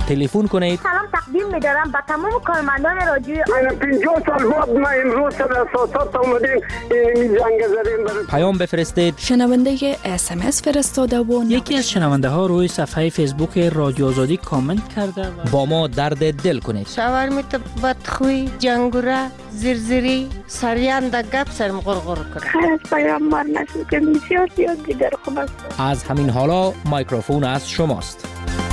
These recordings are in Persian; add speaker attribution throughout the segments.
Speaker 1: تلفن کنید.
Speaker 2: سلام تقدیم می‌دارم به تمام کارمندان رادیو.
Speaker 3: 50 سال بعد ما امروز سر اساسات اومدیم این جنگ زدیم.
Speaker 1: پیام بفرستید.
Speaker 4: شنونده SMS فرستاده و
Speaker 5: یکی از شنونده ها روی صفحه فیسبوک رادیو آزادی کامنت کرده و
Speaker 1: با ما درد دل کنید.
Speaker 6: شاورمیت بدخوی جنگوره زرزری سریان دا گپ سرم غرغر کرد.
Speaker 2: خیر از پیامبر نشد که بسیار دیگر خوب است.
Speaker 1: از همین حالا میکروفون از شماست.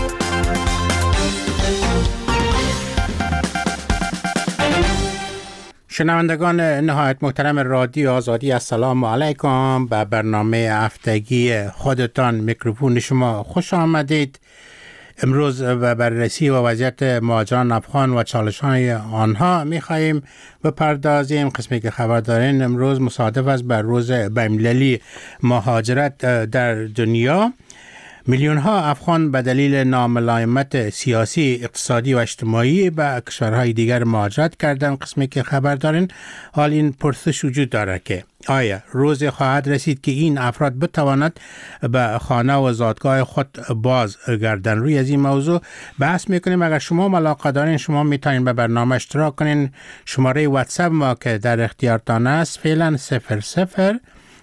Speaker 7: شنوندگان نهایت محترم رادیو آزادی، السلام علیکم. به برنامه هفتگی خودتان میکروفون شما خوش آمدید. امروز به بررسی و وضعیت مهاجران افغان و چالش‌های آنها می‌خواهیم بپردازیم. قسمی که خبر دارین امروز مصادف است بر روز بین‌المللی مهاجرت در دنیا. میلیون ها افغان به دلیل ناملایمت سیاسی، اقتصادی و اجتماعی به کشورهای دیگر مهاجرت کردند. قسمی که خبر دارین حال این پرسش وجود داره که آیا روزی خواهد رسید که این افراد بتواند به خانه و زادگاه خود باز گردن؟ روی از این موضوع بحث میکنیم. اگر شما علاقه دارین شما میتونین به برنامه اشتراک کنین. شماره واتساپ ما که در اختیارتان است فعلا 00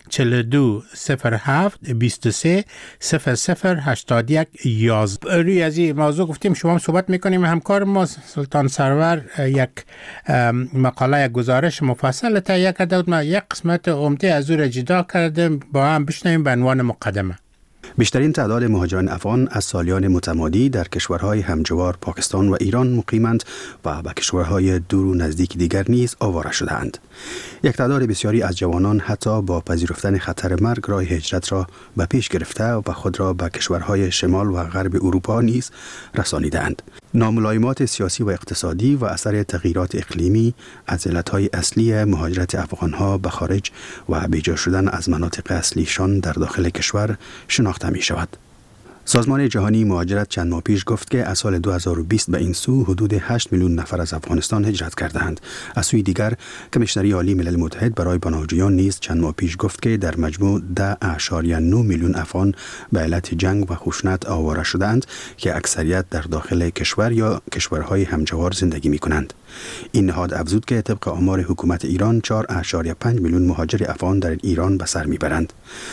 Speaker 7: 42 07 23 00 81 11. روی از این موضوع گفتیم شما هم صحبت میکنیم. همکار ما سلطان سرور یک مقاله، یک گزارش مفصل تهیه کرده بود. ما یک قسمت عمده از او را جدا کردیم، با هم بشنویم به عنوان مقدمه.
Speaker 8: بیشترین تعداد مهاجران افغان از سالیان متمادی در کشورهای همجوار پاکستان و ایران مقیمند و به کشورهای دور و نزدیک دیگر نیز آواره شده‌اند. یک تعداد بسیاری از جوانان حتی با پذیرفتن خطر مرگ راه هجرت را به پیش گرفته و خود را به کشورهای شمال و غرب اروپا نیز رسانیدند. ناملایمات سیاسی و اقتصادی و اثر تغییرات اقلیمی از علتهای اصلی مهاجرت افغانها به خارج و بیجا شدن از مناطق اصلیشان در داخل کشور شناخته می شود. سازمان جهانی مهاجرت چند ماه پیش گفت که از سال 2020 به این سو حدود 8 میلیون نفر از افغانستان هجرت کردند. از سوی دیگر کمیشنری عالی ملل متحد برای پناهجویان نیز چند ماه پیش گفت که در مجموع 10.9 میلیون افغان به علت جنگ و خشونت آواره شدند که اکثریت در داخل کشور یا کشورهای همجوار زندگی می کنند. این نهاد افزود که طبق آمار حکومت ایران 4.5 میلیون مهاجر افغان در ایران به سر میبرند.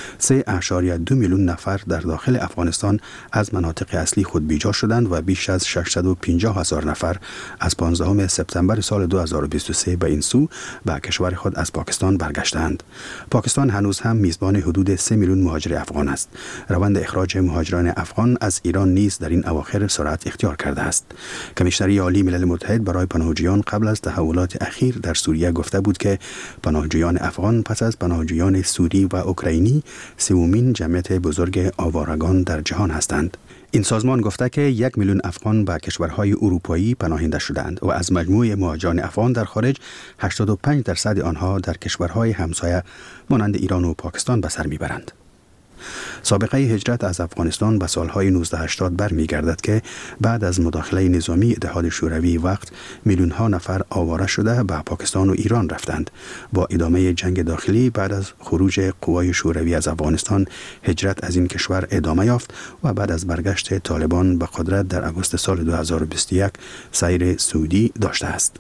Speaker 8: 3.2 میلیون نفر در داخل افغانستان از مناطق اصلی خود بیجا شدند و بیش از 650,000 نفر از 15 سپتامبر سال 2023 به این سو به کشور خود از پاکستان برگشتند. پاکستان هنوز هم میزبان حدود 3 میلیون مهاجر افغان است. روند اخراج مهاجران افغان از ایران نیز در این اواخر سرعت اختیار کرده است. کمیشنری عالی ملل متحد برای پناهجویان قبل از تحولات اخیر در سوریه گفته بود که پناهجویان افغان پس از پناهجویان سوری و اوکراینی سومین جمعیت بزرگ آوارگان در جهان هستند. این سازمان گفته که 1 میلیون افغان به کشورهای اروپایی پناهنده شدند و از مجموع مهاجران افغان در خارج 85% آنها در کشورهای همسایه مانند ایران و پاکستان به سر میبرند. سابقه هجرت از افغانستان به سالهای 1980 برمیگردد که بعد از مداخله نظامی اتحاد شوروی وقت میلیون ها نفر آواره شده به پاکستان و ایران رفتند. با ادامه جنگ داخلی بعد از خروج قوای شوروی از افغانستان هجرت از این کشور ادامه یافت و بعد از برگشت طالبان به قدرت در آگوست سال 2021 سیر سعودی داشته است.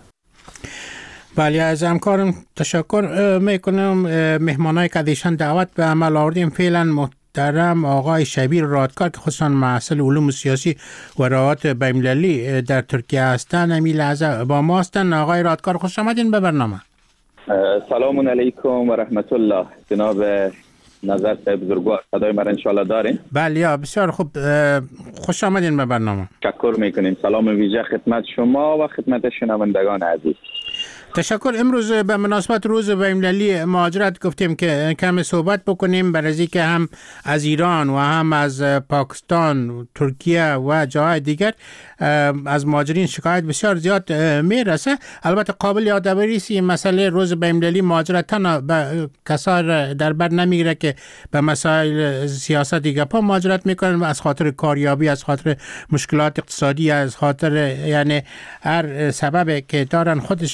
Speaker 7: بله، از همکارم تشکر میکنم. مهمانای که دیشان دعوت به عمل آوردیم فعلا محترم آقای شبیر رادکار که خصوصا محصل علوم سیاسی و روابط بین‌المللی در ترکیه هستند همین لحظه با ما هستند. آقای رادکار خوش آمدین به برنامه.
Speaker 9: سلام علیکم و رحمت الله. جناب نظر بزرگوار صدای من انشالله دارین؟
Speaker 7: بله بسیار خوب، خوش آمدین به برنامه.
Speaker 9: تشکر میکنیم. سلام ویژه خدمت شما و خدمت شنوندگان عزیز.
Speaker 7: تشکر. امروز به مناسبت روز بین‌المللی مهاجرت گفتیم که کم صحبت بکنیم برای اینکه هم از ایران و هم از پاکستان، ترکیه و جاهای دیگر از مهاجرین شکایت بسیار زیاد میرسه. البته قابل یادآوری است این مسئله روز بین‌المللی مهاجرت تنها به کسای در بر نمیگیره که به مسائل سیاستی گپا مهاجرت میکنن و از خاطر کاریابی، از خاطر مشکلات اقتصادی، از خاطر یعنی هر سبب که دارن خودشان هم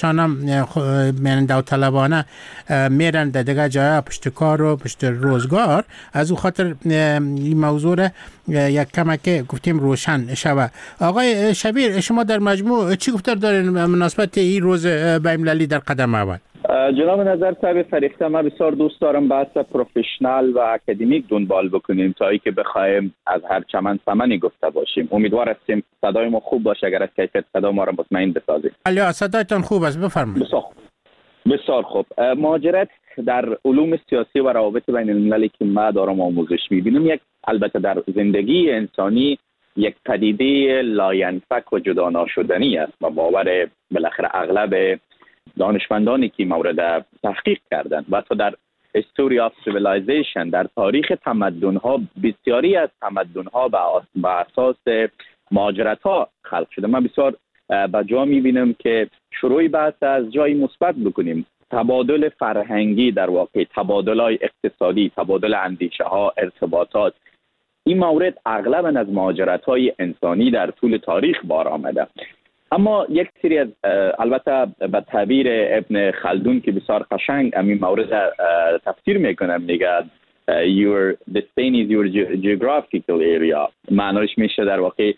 Speaker 7: داوطلبانه میرن در دیگه جای پشت کار و پشت روزگار، از او خاطر این موضوع یک کمک گفتیم روشن شوه. آقای شبیر، شما در مجموع چی گفتار دارین مناسبت این روز بین‌المللی در قدم اول؟
Speaker 9: جناب نظر صاحب فریخته، ما بسیار دوست دارم بحث پروفشنال و اکادمیک دنبال بکنیم تا ای که بخوایم از هر چمن سمنی گفته باشیم. امیدوار هستیم صدای ما خوب باشه، اگر از کیفیت صدا ما را مطمئن بسازید.
Speaker 7: علی صدایتان خوب است، بفرمایید.
Speaker 9: بسیار خوب. مهاجرت در علوم سیاسی و روابط بین المللی که ما دارم آموزش می‌بینیم، یک البته در زندگی انسانی یک پدیده لاینفک و جدا ناشدنی است و باور بالاخره اغلب دانشمندانی که مورد تحقیق کردند و حتی در History of Civilization، در تاریخ تمدن‌ها، بسیاری از تمدن‌ها به اساس مهاجرت‌ها خلق شده. من بسیار با جا می‌بینم که شروع بحث از جای مثبت بکنیم. تبادل فرهنگی، در واقع تبادل‌های اقتصادی، تبادل اندیشه‌ها، ارتباطات، این مورد اغلب از مهاجرت‌های انسانی در طول تاریخ بار آمده. اما یک سری از البته به تعبیر ابن خلدون که بسیار قشنگ این مورد تفسیر میکنه، میگه your destiny is your geographical area. معنیش میشه در واقع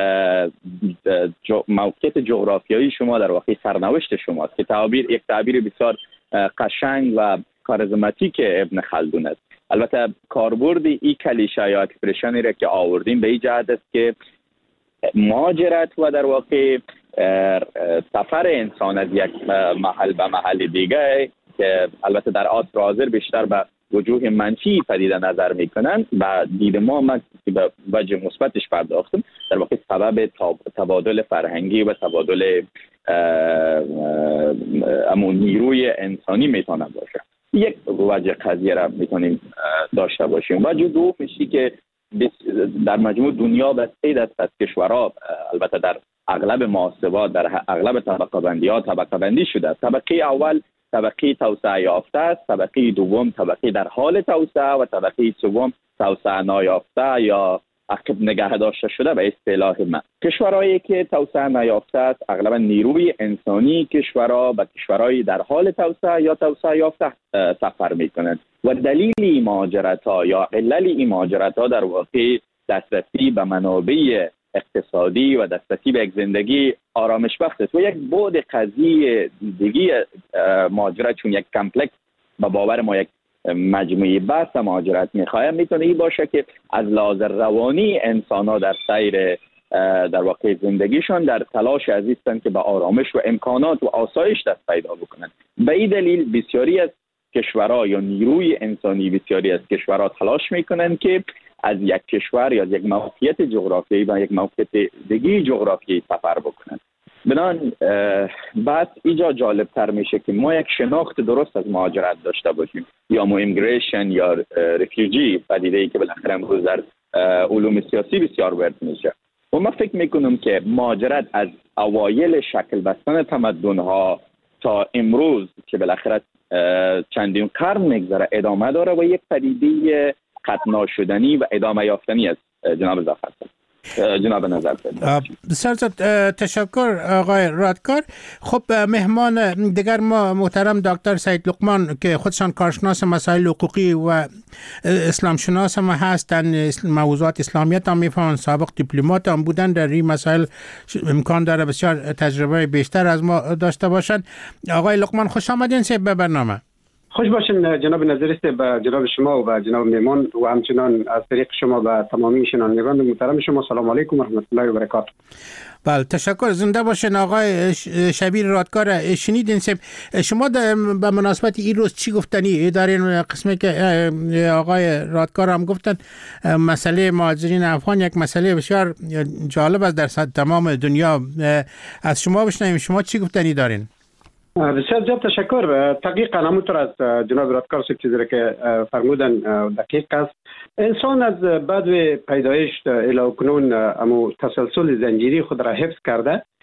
Speaker 9: موقعیت جغرافیایی شما در واقع سرنوشت شماست، که یک تعبیر بسیار قشنگ و کاریزماتیک ابن خلدون است. البته کاربرد این کلیشه یا اکسپرشنی را که آوردیم به این جهت است که مهاجرت و در واقع سفر انسان از یک محل به محل دیگه که البته در عصر حاضر بیشتر به وجوه منفی پدیده نظر میکنن، و دید ما که به وجه مثبتش پرداختیم، در واقع سبب تبادل فرهنگی و تبادل امون نیروی انسانی میتونه باشه. یک وجه قضیه را میتونیم داشته باشیم. وجه دوم میشه که در مجموع دنیا به سه دست از کشورها، البته در اغلب محاسبات، در اغلب طبقه بندی ها طبقه بندی شده. طبقه اول طبقه توسعه یافته است، طبقه دوم طبقه در حال توسعه و طبقه سوم توسعه نایافته یا عقب نگه داشته شده به اصطلاح من. کشورهایی که توسعه نیافته است، اغلب نیروی انسانی کشورها به کشورهای در حال توسعه یا توسعه یافته سفر میکنند و دلیل این مهاجرت‌ها یا علل این مهاجرت‌ها در واقع دسترسی به منابع اقتصادی و دسترسی به یک زندگی آرامش بخش است. و یک بعد قضیه دیگه مهاجرت، چون یک کمپلکس به باور ما یک مجموعی بحث مهاجرت میخوایم، میتونه این باشه که از لحاظ روانی انسان‌ها در سیر در واقع زندگیشان در تلاش هستند که به آرامش و امکانات و آسایش دست پیدا بکنند. به این دلیل بسیاری از کشورها یا نیروی انسانی بسیاری از کشورها تلاش میکنند که از یک کشور یا از یک موقعیت جغرافیایی و یک موقعیت دیگه جغرافیایی سفر بکنند. بنابراین بعد اینجا جالب تر میشه که ما یک شناخت درست از مهاجرت داشته باشیم، یا ایمیگریشن یا رفیوجی، پدیده‌ای که بالاخره امروز در علوم سیاسی بسیار وارد میشه. و من فکر میکنم که مهاجرت از اوایل شکل بستن تمدن‌ها تا امروز که بالاخره چندین قرن میگذره ادامه داره و یک پدیده قطع ناشدنی و ادامه یافتنی است. جناب نظر
Speaker 7: بسیار تشکر آقای رادکار. خب مهمان دیگر ما محترم دکتر سید لقمان که خودشان کارشناس مسائل حقوقی و اسلام شناس هم هستند، موضوعات اسلامیت هم میفهمن، سابق دیپلمات هم بودن، در این مسائل امکان داره بسیار تجربه بیشتر از ما داشته باشند. آقای لقمان خوش آمدین به برنامه.
Speaker 10: خوش باشین جناب نظریست، به جناب شما و به جناب میمان و همچنان از طریق شما به تمامی شنوندگان محترم شما سلام علیکم و رحمت الله و برکاته.
Speaker 7: بله تشکر، زنده باشین. آقای شبیر رادکار، شنیدین شما به مناسبت این روز چی گفتنی دارین؟ قسمی که آقای رادکار هم گفتن مسئله مهاجرین افغان یک مسئله بسیار جالب است در تمام دنیا. از شما بشنویم شما چی گفتنی دارین؟
Speaker 10: بسیار زیاد تشکر. دقیقاً همونطور از جناب رادکار چیزی که فرمودن دقیق است. انسان از بعد پیدایش الی کنون امو تسلسل زنجیری خود را حفظ کرده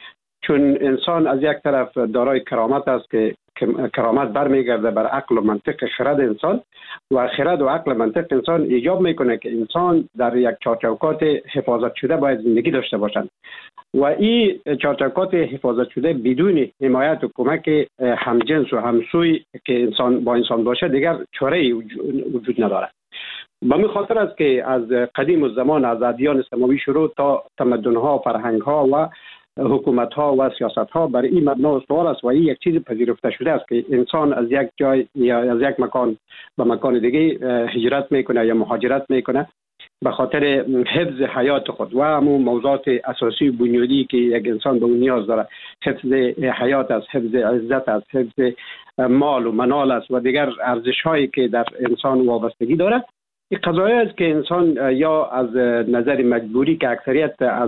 Speaker 10: چون انسان از یک طرف دارای کرامت است که کرامت برمیگرده بر عقل و منطق خرد انسان و خرد و عقل و منطق انسان ایجاب میکنه که انسان در یک چارچوکات حفاظت شده باید زندگی داشته باشند و این چارچوکات حفاظت شده بدون حمایت و کمک همجنس و همسوی که انسان با انسان باشه دیگر چاره‌ای وجود نداره. به این خاطر است که از قدیم الزمان از ادیان سماوی شروع تا تمدن‌ها، فرهنگ‌ها و حکومت‌ها و سیاست‌ها بر این مبنا استوار است و این یک چیز پذیرفته شده است که انسان از یک جای یا از یک مکان به مکان دیگه هجرت میکنه یا مهاجرت میکنه به خاطر حفظ حیات خود و همون موضوعات اساسی بنیادی که یک انسان به اون نیاز داره. حفظ حیات است، حفظ عزت است، حفظ مال و منال است و دیگر ارزش‌هایی که در انسان وابستگی داره. این قضایی است که انسان یا از نظر مجبوری که اکثریت از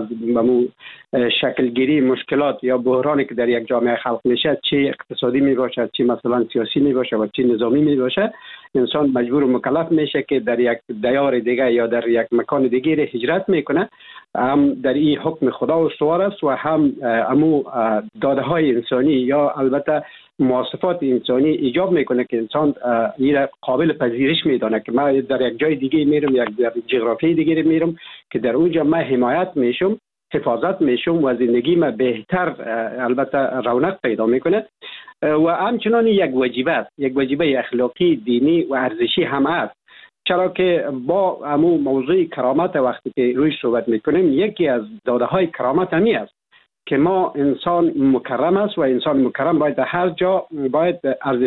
Speaker 10: شکلگیری مشکلات یا بحرانی که در یک جامعه خلق میشه، چه اقتصادی می باشد، چه مثلا سیاسی می باشه و چه نظامی می باشه، انسان مجبور و مکلف میشه که در یک دیار دیگه یا در یک مکان دیگه هجرت میکنه. هم در این حکم خدا استوار است و هم امو داده های انسانی یا البته مواصفات انسانی ایجاب میکنه که انسان این قابل پذیرش میدانه که من در یک جای دیگه میرم، یک در جغرافی دیگه میرم که در اونجا من حمایت میشم، حفاظت میشم و زندگی من بهتر البته رونق پیدا میکنه و همچنان یک واجبه است، یک واجبه اخلاقی، دینی و ارزشی هم است. چرا که با همون موضوع کرامت وقتی که روی صحبت میکنیم، یکی از داده های کرامت همی است که ما انسان مکرم است و انسان مکرم باید در هر جا باید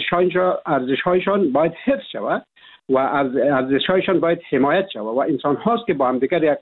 Speaker 10: ارزش‌هایشان باید حفظ شود و ارزش‌هایشان باید حمایت شود و انسان هاست که با هم دیگر یک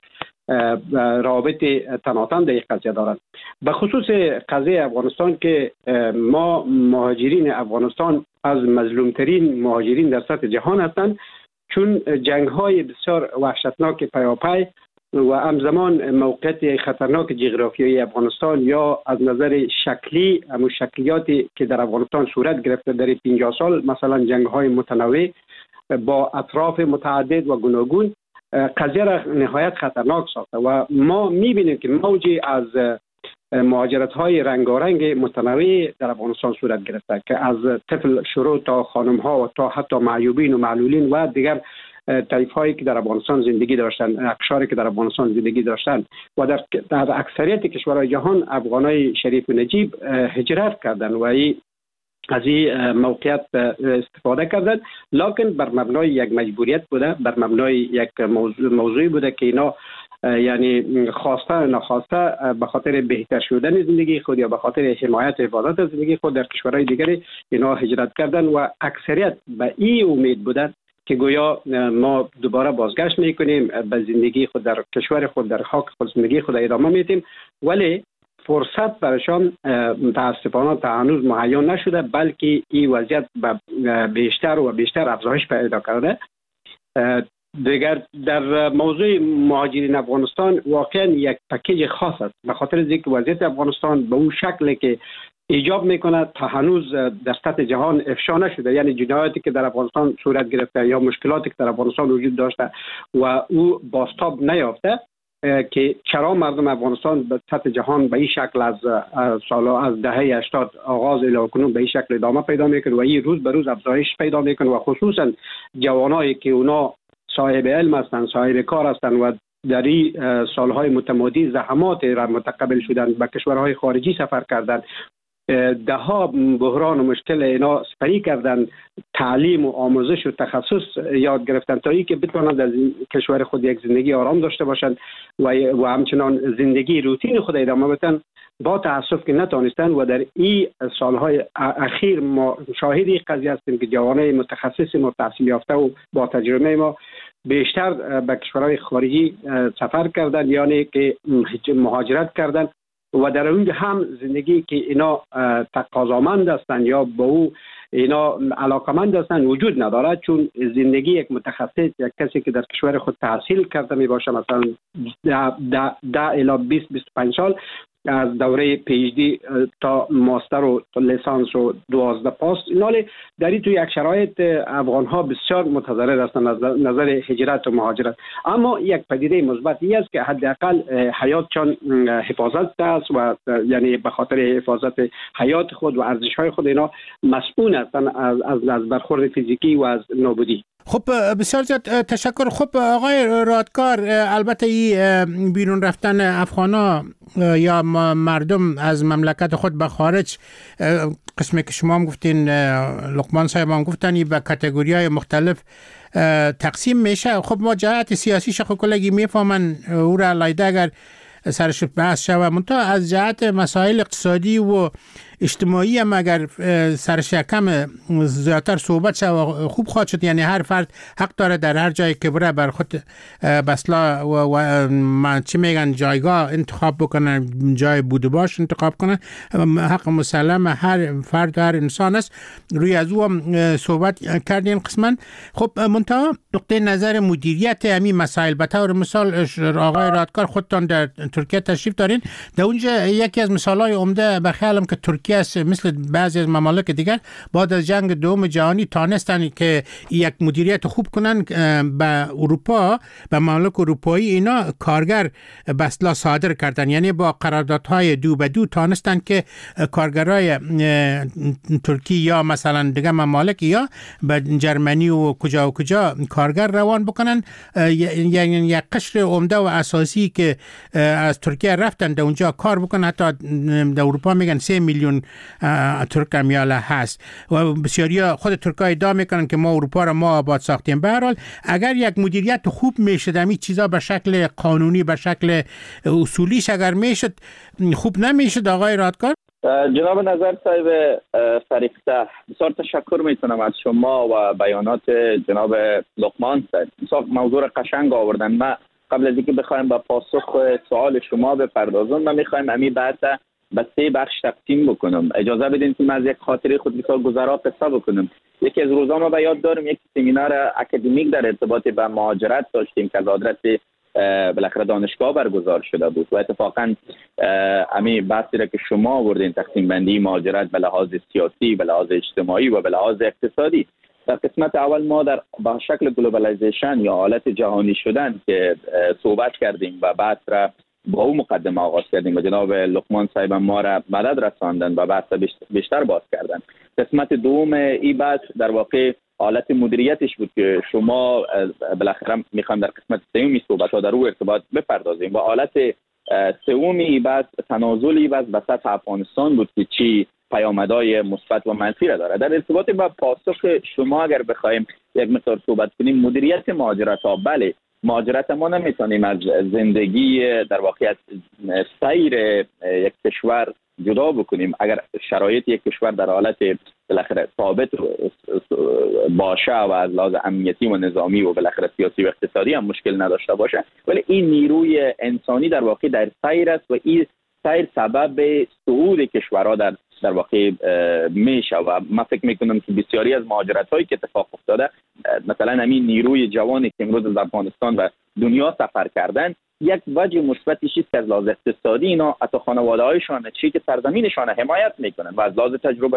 Speaker 10: روابط تناسب در یک قضیه دارند. به خصوص قضیه افغانستان که ما مهاجرین افغانستان از مظلومترین مهاجرین در سطح جهان هستند، چون جنگ‌های بسیار وحشتناک پیاپی و همزمان موقعیت خطرناک جغرافیایی افغانستان یا از نظر شکلی همون شکلیاتی که در افغانستان صورت گرفته در 50 سال، مثلا جنگ‌های متنوع با اطراف متعدد و گوناگون، قضیه را نهایت خطرناک ساخته و ما می‌بینیم که موجی از مهاجرت‌های رنگارنگ متنوع در افغانستان صورت گرفته که از طفل شروع تا خانم‌ها و تا حتی معیوبین و معلولین و دیگر طایفهایی که در افغانستان زندگی داشتند، اقشاری که در افغانستان زندگی داشتند و در اکثریت کشورهای جهان افغانای شریف و نجیب هجرت کردند و از این موقعیت استفاده کردند، لکن بر مبنای یک مجبوریت بوده، بر مبنای یک موضوعی بوده که اینا یعنی خواسته نخواسته به خاطر بهتر شدن زندگی خود یا به خاطر حمایت حفاظت از زندگی خود در کشورهای دیگری اینا هجرت کردن و اکثریت به این امید بودن که گویا ما دوباره بازگشت میکنیم به زندگی خود در کشور خود، در خاک خود زندگی خود ادامه میدیم، ولی فرصت برشان متاسفانه تا هنوز مهیا نشده، بلکه این وضعیت بیشتر و بیشتر افزایش پیدا کرده. دیگر در موضوع مهاجرین افغانستان واقعا یک پکیج خاص است، به خاطر اینکه وضعیت افغانستان به اون شکلی که ایجاب میکنه تا هنوز در سطح جهان افشا نشده، یعنی جنایاتی که در افغانستان صورت گرفته یا مشکلاتی که در افغانستان وجود داشته و او بازتاب نیافته که چرا مردم افغانستان به سطح جهان به این شکل از دهه 80 آغاز الی کنون به این شکل ادامه پیدا میکنه و این روز به روز افزایش پیدا میکنه و خصوصا جوانایی که اونا صاحب علم هستند، صاحب کار هستند و در این سالهای متمادی زحمات را متقبل شدن، به کشورهای خارجی سفر کردند، ده ها بحران و مشکل اینا سپری کردن، تعلیم و آموزش و تخصص یاد گرفتن تا اینکه بتوانند در کشور خود یک زندگی آرام داشته باشند و همچنان زندگی روتین خود ادامه بدن. با تاسف که نتونستن و در این سالهای اخیر ما شاهد این قضیه هستیم که جوانای متخصص ما، تحصیل یافته و با تجربه ما بیشتر به کشورهای خارجی سفر کردن، یعنی که مهاجرت کردن و در اونجا هم زندگی که اینا تقاضامند هستند یا با او اینا علاقمند هستند وجود نداره، چون زندگی یک متخصص، یک کسی که در کشور خود تحصیل کرده می باشه مثلا 10 الی 20-25 سال از دوره پی‌اچ‌دی تا ماستر و لیسانس و 12 پاس. اینالی در این تو یک شرایط افغان ها بسیار متضرر هستند از نظر هجرت و مهاجرت. اما یک پدیده مثبتی است که حداقل حیاتشان حفاظت است و یعنی به خاطر حفاظت حیات خود و ارزش های خود اینا مسئول هستند از برخورد فیزیکی و از نابودی.
Speaker 7: خب بسیار زیاد تشکر. خب آقای رادکار، البته این بیرون رفتن افغانا یا مردم از مملکت خود به خارج، قسمی که شما هم گفتین، لقمان صاحب هم گفتن، به کاتگوری‌های مختلف تقسیم میشه. خب ما جهت سیاسی شخو کلگی میفهمن او را لایده اگر سرش بحث شود، منتها از جهت مسائل اقتصادی و اجتماعی هم اگر سرش کم زیادتر صحبت شد خوب خواهد شد. یعنی هر فرد حق داره در هر جایی که بره بر خود بسلا و چی میگن جایگاه انتخاب بکنه، جای بود باش انتخاب کنه، حق مسلم هر فرد و هر انسان است. روی از او هم صحبت کردیم قسما. خب منتها نقطه نظر مدیریت همین مسائل، به طور مثال آقای رادکار خودتان در ترکیه تشریف دارین، در اونجا یکی از مثالهای عمده به خیالم که ترکیه است، مثل بعضی از ممالک دیگر بعد از جنگ دوم جهانی تانستن که یک مدیریت خوب کنن به اروپا، به ممالک اروپایی اینا کارگر بسلا صادر کردن. یعنی با قراردادهای دو به دو تانستن که کارگرای ترکیه یا مثلا دیگه ممالک یا به جرمنی و کجا کارگر روان بکنن. یعنی یک قشر عمده و اساسی که از ترکیه رفتن در اونجا کار بکنن، حتی در اروپا میگن 3 میلیون ترک امیاله هست و بسیاری خود ترک‌ها ادعا میکنن که ما اروپا را ما آباد ساختیم. به هر حال اگر یک مدیریت خوب میشد، همین چیزا به شکل قانونی، به شکل اصولیش اگر میشد، خوب نمیشد. آقای رادکار؟
Speaker 9: جناب نظر صاحب فریقته، بسیار تشکر میکنم از شما و بیانات جناب لقمان صاحب. موضوع قشنگ آوردن. ما قبل از اینکه بخوایم با پاسخ سوال شما بپردازم، من میخوایم همین بحث به 3 بخش تقسیم بکنم. اجازه بدین که من از یک خاطره خود بسیار گذرا قصه بکنم. یکی از روزا ما به یاد دارم یک سمینار اکادمیک در ارتباط به مهاجرت داشتیم که از آدرس بالاخره دانشگاه برگزار شده بود و اتفاقا همین بحثی را که شما آوردین، تقسیم بندی مهاجرت به لحاظ سیاسی، به لحاظ اجتماعی و به لحاظ اقتصادی، در قسمت اول ما در با شکل گلوبالایزیشن یا حالت جهانی شدن که صحبت کردیم و بعد را با او مقدمه آغاز کردیم و جناب لقمان صاحب ما را مدد رساندن و بحث بیشتر باز کردن. قسمت دوم این بحث در واقع حالت مدیریتش بود که شما بالاخره میخوام در قسمت سومی صحبت ها در او ارتباط بپردازیم و حالت سومی بحث تنازلی بحث به سطح افغانستان بود که چی پیامدهای مثبت و منفی را داره. در ارتباط با پاسخ شما اگر بخوایم یک مقدار صحبت کنیم، مدیریت مهاجرت ها، بله مهاجرت ما نمیتونیم از زندگی در واقع سیر یک کشور جدا بکنیم. اگر شرایط یک کشور در حالت بالاخره ثابت باشه و از لحاظ امنیتی و نظامی و بالاخره سیاسی و اقتصادی هم مشکل نداشته باشه، ولی این نیروی انسانی در واقع در سیر است و این سیر سبب صعود کشورها در واقع میشه و من فکر میکنم که بسیاری از مهاجرت هایی که اتفاق افتاده، مثلا همین نیروی جوانی که امروز از افغانستان و دنیا سفر کردن، یک وجه مثبتیش است که از لحاظ اقتصادی اینا حتی خانواده هایشان چی که سرزمینشان حمایت میکنن و از لحاظ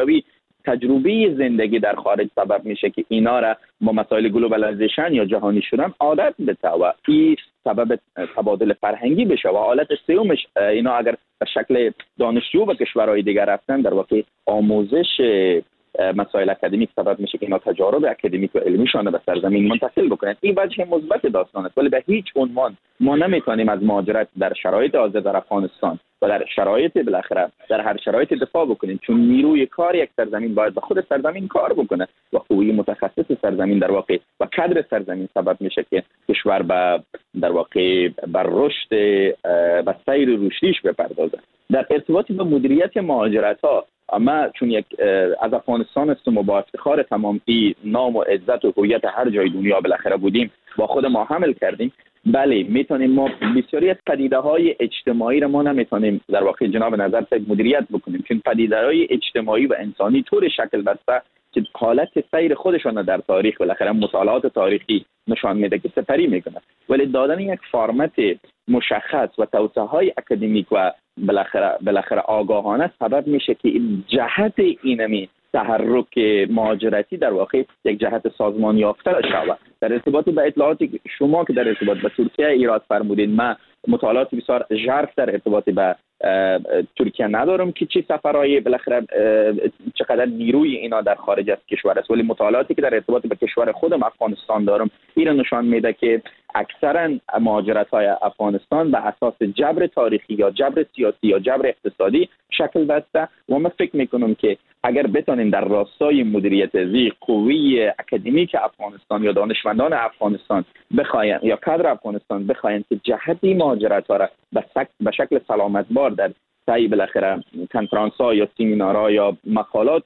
Speaker 9: تجربه زندگی در خارج سبب میشه که اینا را با مسائل گلوبالایزیشن یا جهانی شدن عادت بده و این سبب تبادل فرهنگی بشه و حالت سومش اینا اگر به شکل دانشجو به کشورهای دیگر رفتن، در واقع آموزش مسائل اکادمیک سبب میشه که اینا تجارب اکادمیک و علمیشان به سرزمین منتقل بکنن. این وجه مثبت داستان است، ولی به هیچ عنوان ما نمیتونیم از مهاجرت در شرایط حاضر در افغانستان و در شرایط بالاخره در هر شرایط دفاع بکنیم، چون نیروی کار یک سرزمین باید به خود سرزمین کار بکنه و خوبی متخصص سرزمین در واقع و کادر سرزمین سبب میشه که کشور در واقع بر رشد و سیر رشدیش بپردازه. در ارتباط با مدیریت مهاجرت ها، اما چون یک از افغانستان هستم و با افتخار تمام نام و عزت و هویت هر جای دنیا بالاخره بودیم با خود ما حمل کردیم، بله میتونیم ما بسیاری از پدیده های اجتماعی را ما نمیتونیم در واقع جناب نظر مدیریت بکنیم، چون پدیده های اجتماعی و انسانی طور شکل بسته که حالت سیر خودشان در تاریخ بالاخره مطالعات تاریخی نشان میده که سپری میکنه، ولی دادن یک فرمت مشخص و توسعه های اکادمیک و بالاخره آگاهانه سبب میشه که این جهت اینمی تحرک مهاجرتی در واقع یک جهت سازمان یافته شود. در ارتباط به اطلاعاتی شما که در ارتباط به ترکیه ایراد فرمودید، من مطالعات بسیار ژرف در ارتباط به ترکیه ندارم که چه سفرهای بالاخره چقدر نیروی اینا در خارج از کشور است، ولی مطالعاتی که در ارتباط به کشور خودم افغانستان دارم این نشان میده که اکثرا مهاجرت‌های افغانستان به اساس جبر تاریخی یا جبر سیاسی یا جبر اقتصادی شکل بسته و من فکر میکنم که اگر بتونیم در راستای مدیریت زی قوی اکادمیک افغانستان یا دانشمندان افغانستان بخواین یا کادر افغانستان بخواین که جهتی مهاجرت‌ها را به شکل سلامت بار در سعی بالاخره کنفرانس‌ها یا سمینارها یا مقالات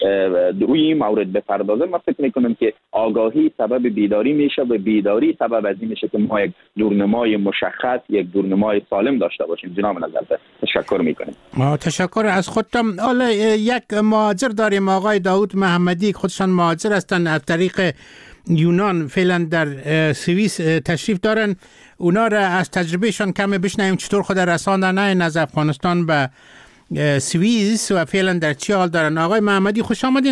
Speaker 9: روی این مورد بپردازه، من فکر میکنم که آگاهی سبب بیداری میشه و بیداری سبب از این میشه که ما یک دورنمای مشخص، یک دورنمای سالم داشته باشیم. جناب نظر تشکر میکنیم.
Speaker 7: تشکر از خودتم. حالا یک مهاجر داریم، آقای داود محمدی، خودشان مهاجر هستن، از طریق یونان فعلا در سوئیس تشریف دارن. اونا را از تجربهشان کمی بشنویم چطور خود رساندن از افغانستان به سوئیس و فعلا در چه حال دارن. آقای محمدی خوش آمدین.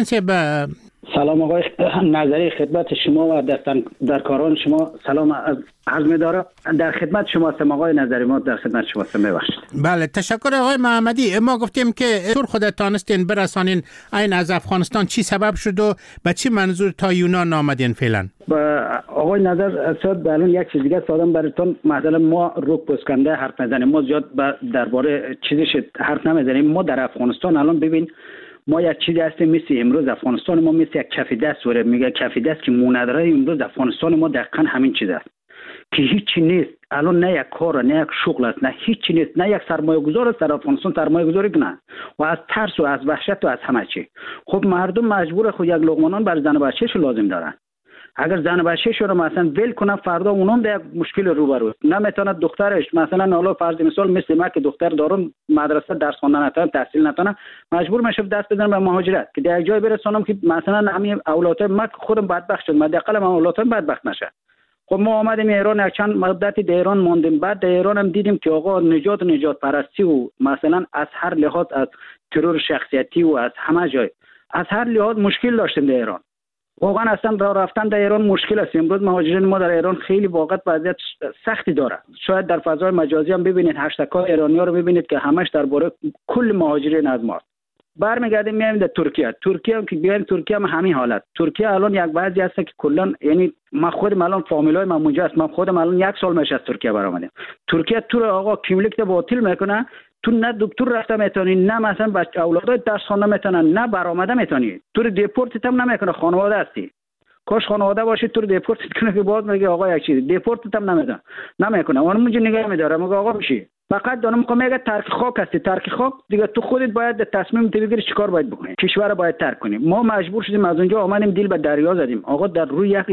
Speaker 11: سلام آقای نظری، خدمت شما و در کاران شما سلام عرض می‌دارم. در خدمت شما هستم آقای نظری، ما در خدمت شما هستم. ببخشید.
Speaker 7: بله تشکر آقای محمدی. ما گفتیم که طور خودت تانستین برسانین این از افغانستان چی سبب شد و به چی منظور تا یونان آمدین فعلا؟
Speaker 11: آقای نظر صد الان یک چیز دیگه سادم براتون، مثلا ما روک پسکنده حرف نزنیم، ما زیاد درباره چیزش حرف نمیزنیم. ما در افغانستان الان ببین ما یک چیزی هستیم مثل امروز افغانستان ما مثل یک کف دست وره، میگه کف دست که موندرای امروز افغانستان ما دقیقاً همین چیز است که هیچی نیست. الان نه یک کار، نه یک شغل است، نه هیچی نیست، نه یک سرمایه گذار است در افغانستان سرمایه گذاری کنه و از ترس و از وحشت و از همه چی. خب مردم مجبور خود یک لقمه نان بر زن و بچه‌ش لازم دارن. اگر زن و بچه‌ش رو مثلا ول کنه فردا اونم به یک مشکل روبرو است. نمیتونه دخترش مثلا حالا فرض مثال مثل ما که دختر دارم مدرسه درس خواندن نتونه، تحصیل نتونه، مجبور میشه دست بدن به مهاجرت که در یک جای برسونم که مثلا همین اولاد ما خودم بدبخت شدم، حداقل من اولادم بدبخت نشه. خب ما آمدیم ایران، یک چند مدتی در ایران ماندیم، بعد در ایران هم دیدیم که آقا نجات پرستی و مثلا از هر لحاظ، از ترور شخصیتی و از همه جای از هر لحاظ مشکل داشتیم در ایران. واقعا اصلا راه رفتن در ایران مشکل است. امروز مهاجرین ما در ایران خیلی واقعا وضعیت سختی داره. شاید در فضای مجازی هم ببینید هشتگ‌های ایرانی‌ها رو ببینید که همش درباره کل مهاجرین از ما. برمیگردیم میایم در ترکیه هم که بیایم ترکیه هم همین حالت. ترکیه الان یک وضعی هست که کلا یعنی من خودم الان فامیلای من اونجا است، من خودم الان 1 سال میشه از ترکیه برآمدم. ترکیه تو رو آقا کیملیک باطل میکنه، تو نه دکتر رفته میتونی، نه مثلا بچه اولادات درس خواندن میتونن، نه برآمده میتونی، تو رو دیپورت هم نمیکنه، خانواده هستی. کاش خانواده باشی تو رو دیپورت کنه که باز میگه آقا یک چیز دیپورت هم نمیکنه. اونم نگاه میداره، میگه آقا میشی فقط دارم میگه ترک خاک هستی، ترک خاک دیگه تو خودت باید تصمیم بگیری چیکار باید بکنی، کشور رو باید ترک کنی. ما مجبور شدیم از اونجا آمدیم دل به دریا زدیم. آقا در روی یک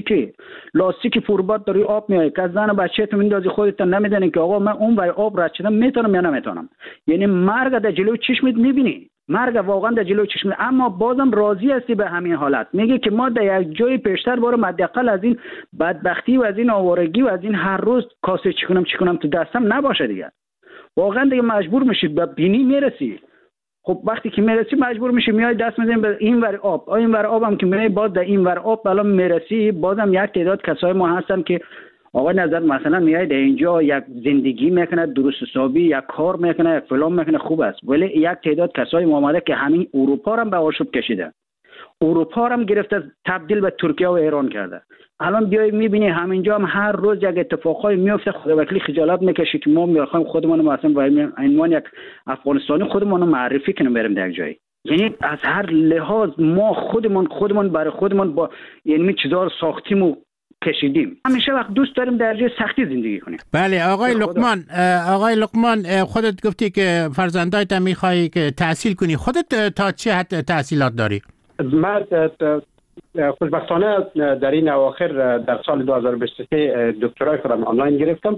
Speaker 11: لاستیک فوربات در روی آب میای که زن و بچه تو میندازی خودت نمیدونی که آقا من اون وای آب رد شدم میتونم یا نمیتونم. یعنی مرگ در جلوی چشمت میبینی، مرگ واقعا در جلوی چشمت، اما بازم راضی هستی به همین حالت. میگه که ما در یک جای پیشتر برم حداقل از این بدبختی و از این آوارگی و از این هر روز کاسه چیکنم تو دستم نباشه دیگه. واقعا دیگه مجبور میشید به بینی میرسی. خب وقتی که میرسی مجبور میشی میای دست میزنی به این ور آب، این ور آب هم که میای باز در این ور آب بالا میرسی، بازم یک تعداد کسای ما هستن که آقا نظر مثلا میای در اینجا یک زندگی میکنه درست حسابی، یک کار میکنه، یک فلان میکنه، خوب است، ولی یک تعداد کسای ما اومده که همین اروپا هم به آشوب کشیده، اروپا هم گرفته تبدیل به ترکیه و ایران کرده. الان بیای میبینی همینجا هم هر روز یک اتفاقای میفته، خدا وکیلی خجالت میکشی که ما میخوایم خودمون مثلا به عنوان یک افغانستانی خودمون رو معرفی کنیم بریم در جایی. یعنی از هر لحاظ ما خودمون برای خودمون با یعنی چیزا رو ساختیم و کشیدیم. همیشه وقت دوست داریم در جای سختی زندگی کنیم.
Speaker 7: بله آقای لقمان خودت گفتی که فرزندایت میخوای که تحصیل کنی، خودت تا چه حد تحصیلات داری؟
Speaker 10: من خوشبختانه در این اواخر در سال 2023 دکترای خودم آنلاین گرفتم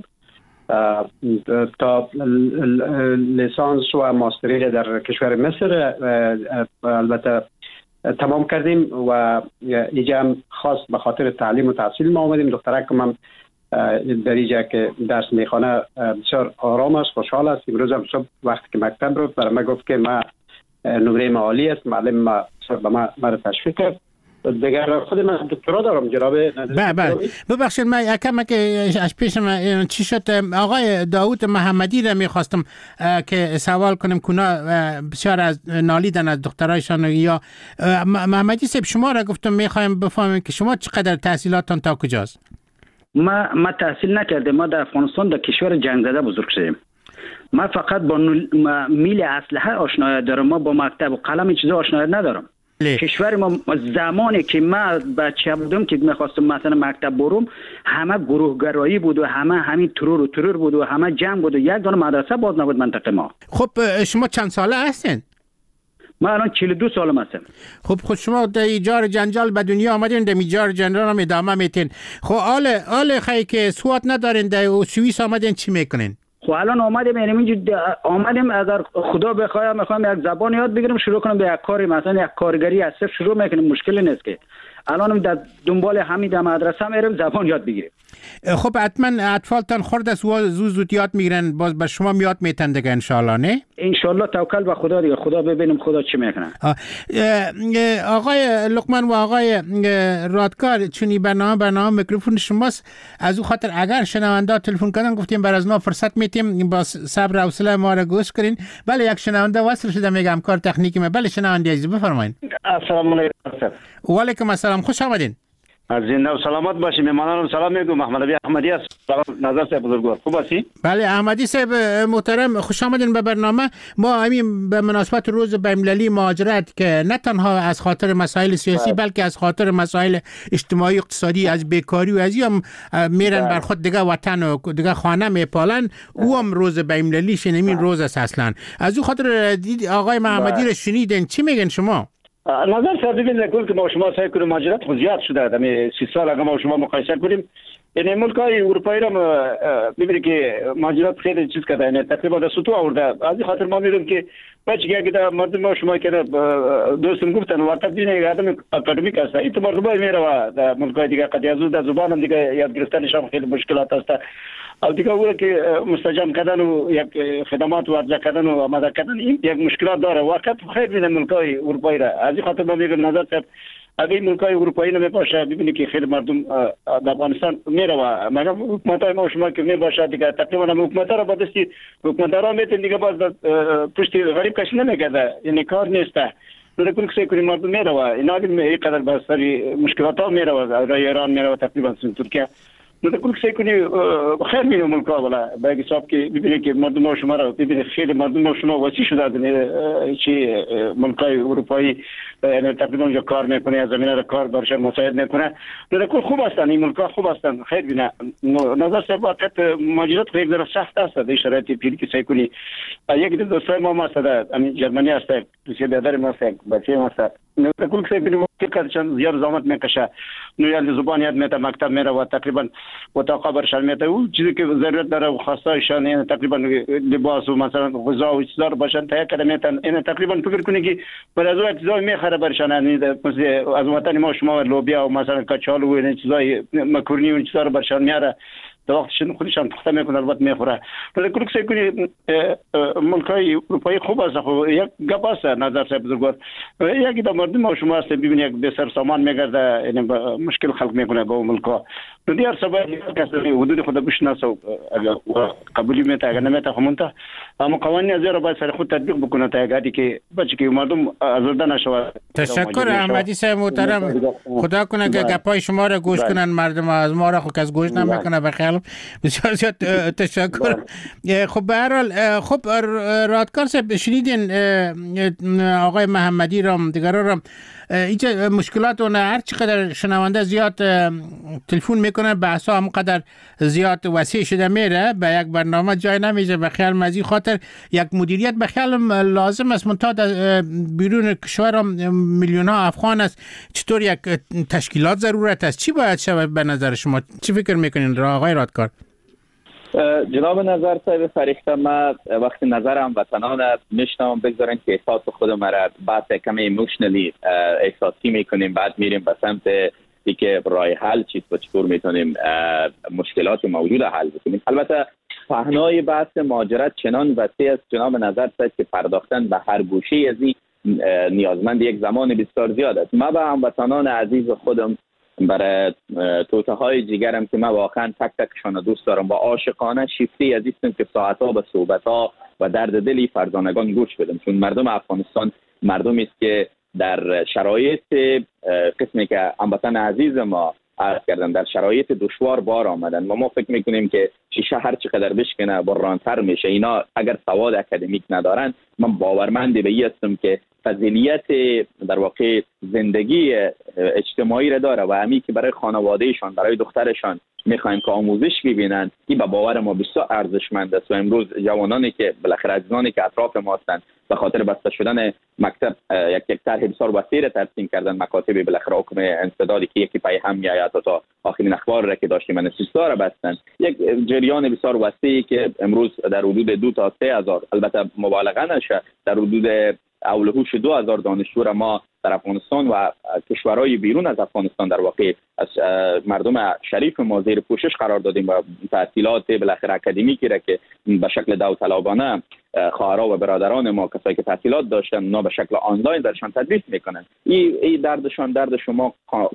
Speaker 10: تا لیسانس و ماستری در کشور مصر البته تمام کردیم و اینجا هم خاص به خاطر تعلیم و تحصیل ما آمدیم. دخترکم هم در اینجا که درس میخوانه بسیار آرام است، خوشحال است. امروز هم صبح وقتی که مکتب رو برای من گفت که ما نمره عالی است، معلم ما مرا تشویق کرد. دیگر خود من دکترا دارم جناب.
Speaker 7: بله ببخشید من یکم که از پیشم چی شد، آقای داوود محمدی را میخواستم که سوال کنم کنا بسیار از نالیدن از دخترایشان. یا محمدی صاحب شما را گفتم میخوایم بفهمیم که شما چقدر تحصیلاتتان تا کجاست؟
Speaker 11: ما تحصیل نکردیم. ما در افغانستان در کشور جنگ زده بزرگ شدیم. ما فقط با میل اسلحه آشنایی دارم. ما با مکتب و قلم چیزا آشنایی ندارم. کشور ما زمانی که ما بچه بودم که میخواستم مثلا مکتب بروم، همه گروهگرایی بود و همین ترور بود و همه جنگ بود و یک دانه مدرسه باز نبود منطقه ما.
Speaker 7: خب شما چند ساله هستین؟
Speaker 11: ما الان 42 سالم هستم.
Speaker 7: خب شما در ایجار جنجال به دنیا آمدین، در ایجار جنجال هم ادامه میتین. خب آل خیلی که سوات ندارین در سوئیس آمدین چی میکنین؟
Speaker 11: خب الان آمدیم اگر خدا بخواد میخوام یک زبان یاد بگیرم، شروع کنم به یک کاری، مثلا یک کارگری از صفر شروع میکنم، مشکلی نیست که الانم در دنبال همین در مدرسه میرم زبان یاد بگیرم.
Speaker 7: خب حتما اطفالتان خورد از زود یاد میگیرن، باز به شما یاد میتن دیگه ان شاء الله. نه
Speaker 11: ان شاء الله توکل به خدا دیگه، خدا ببینیم خدا چی میکنه.
Speaker 7: آقای لقمان و آقای رادکار، چونی برنامه میکروفون شماست، از او خاطر اگر شنونده تلفن کردن گفتیم بر از ما فرصت میتیم، با صبر و حوصله ما را گوش کنین. بله یک شنونده وصل شده، میگم کار تکنیکی ما. بله شنونده عزیز بفرمایید.
Speaker 12: السلام علیکم.
Speaker 7: و علیکم السلام، خوش آمدین.
Speaker 12: زنده و سلامت باشی. میمانانم سلام میگم. محمد علی احمدی است. نظر صاحب بزرگوار، خوب هستی؟
Speaker 7: بله احمدی صاحب محترم، خوش آمدین به برنامه ما. همین به مناسبت روز بین‌المللی مهاجرت که نه تنها از خاطر مسائل سیاسی بلکه از خاطر مسائل اجتماعی اقتصادی، از بیکاری و از هم میرن بر خود دیگه وطن و دیگه خانه میپالن، او هم روز بین‌المللی شنیمین روز است اصلا. از او خاطر دید آقای محمدی رو شنیدین، چی میگن شما؟
Speaker 12: نظر صاحب ببینید که ما شما سعی کنیم مهاجرت خود زیاد شده در 30 سال اگه ما شما مقایسه کنیم، یعنی ملک‌های اروپایی را ببینید که مهاجرت خیلی چیز کرده، یعنی تقریبا در سطوح آورده. از این خاطر ما می‌بینیم که بچگی اگه در مردم ما شما که دوستم گفتن وقتی ببینید یک آدم اکادمیک است، این تو مردمای میره در ملک‌های دیگه قد از در زبان هم دیگه یاد گرفتنش هم خیلی مشکلات است. او دیگه اوره که مستجاب کردن و یک خدمات ورزش کردن و آماده کردن این یک مشکلات داره. وقت خیر ببینید ملک‌های اروپایی را. از این خاطر ما میگم نظر صاحب اگه ملک‌های اروپایی نمیباشه، ببینید که خیلی مردم در افغانستان میره و مگر حکومت‌های ما شما که میباشه دیگه تقریبا حکومت‌ها را با دستی حکومت‌ها میتون دیگه باز پشت غریب کش نمیگرده، یعنی کار نیسته. در کل کسی کنیم مردم میره و اینا اینقدر با سری مشکلات ها میره و رای ایران میره و تقریبا ترکیه. در کل کسی کنی خیر میره ملک‌ها ولی با یک حساب که ببینید که مردم شما را ببینید خیلی مردم شما وسیع شده چی ملک‌های اروپایی یعنی تقریبا جو کار میکنه، از زمینه را کار برش مساعد میکنه. در کل خوب هستن این ملک‌ها، خوب هستن. خیر بینه نظر صاحب وقت مهاجرت خیلی در سخت است در شرایط پیری که سعی کنی. یک دوستای ما هست در جرمنی هست، دوست برادر ما هست، بچه ما هست. در کل سعی کنیم که چند زیاد زحمت میکشه، نویل زبان یاد میته، مکتب میره و تقریبا اتاق برشان میته. او چیزی که ضرورت داره و خواستایشان یعنی تقریبا لباس و مثلا غذا و چیزا رو باشن تهیه کرده میتن. این تقریبا فکر کنی که بعد از اون چیزا میخره برشان، از وطن ما شما لوبیا و مثلا کچالو و این چیزای مکرونی و این چیزا رو برشان میاره، در وقتشون خودشان پخته میکنه البته میخوره. ولی کلک سعی کنی ملک‌های اروپایی خوب است. خب یک گپ است نظر صاحب بزرگوار، یکی در مردم ما شما هست ببینید یک بسر سامان میگرده، یعنی مشکل خلق میکنه با ملک‌ها. دیار سبب کسی حدود خود بشناسه اگر قبولی میته اگر نمیته همونتا، اما قوانین از را باید سر خود تطبیق بکنه تا اگه که بچه که مردم آزرده نشود.
Speaker 7: تشکر احمدی صاحب محترم، خدا کنه که گپای شما را گوش کنن مردم، از ما را خود کس گوش نمیکنه. بخیر بسیار زیاد تشکر. خب به هر حال خب رادکار صاحب شنیدین آقای محمدی را دیگران را اینجا مشکلات اون هر چقدر شنونده زیاد تلفن میکنه بحثا همقدر زیاد وسیع شده میره، به یک برنامه جای نمیشه. به خیال مزی خاطر یک مدیریت به خیال لازم است. منتها بیرون کشور هم میلیون ها افغان است، چطور یک تشکیلات ضرورت است؟ چی باید شود به نظر شما؟ چی فکر میکنین آقای رادکار؟
Speaker 9: جناب نظر صاحب فریخته، ما وقتی نظرم وطنان میشنم بگذارن که احساس خودم را بعد کمی ایموشنلی احساسی میکنیم، بعد میریم به سمت که راه حل چیست و چطور میتونیم مشکلات موجود حل بکنیم. البته پهنای بحث مهاجرت چنان وسیع است جناب نظر است که پرداختن به هر گوشه از این نیازمند یک زمان بسیار زیاد است. ما به هموطنان عزیز خودم، برای توته های جیگرم که من واقعا تک تکشان دوست دارم و عاشقانه شیفتی عزیزم که ساعتها به صحبتها و درد دلی فرزانگان گوش بدم، چون مردم افغانستان مردمی است که در شرایط قسمی که هموطن عزیز ما عرض کردن در شرایط دشوار بار آمدن و ما فکر میکنیم که شیشه هر چقدر بشکنه برانتر میشه. اینا اگر سواد اکادمیک ندارن، من باورمند به این هستم که فضیلیت در واقع زندگی اجتماعی را داره و همین که برای خانوادهشان، برای دخترشان میخوایم که آموزش ببینن، این به باور ما بسیار ارزشمند است. و امروز جوانانی که بالاخره عزیزانی که اطراف ما هستند به خاطر بسته شدن مکتب یک طرح بسیار وسیع ترسیم کردن، مکاتب بالاخره حکم انسدادی که یکی پای هم میآید تا آخرین اخبار را که داشتیم نسیستا را بستن، یک جریان بسیار وسیعی که امروز در حدود 2 تا 3 هزار، البته مبالغه نشه، در حدود اولهوش 2000 دانشجو را ما در افغانستان و کشورهای بیرون از افغانستان در واقع از مردم شریف ما زیر پوشش قرار دادیم و تحصیلات بالاخره اکادمیکی را که به شکل داوطلبانه خواهرها و برادران ما کسایی که تحصیلات داشتن اونا به شکل آنلاین درشان تدریس میکنن. این دردشان درد شما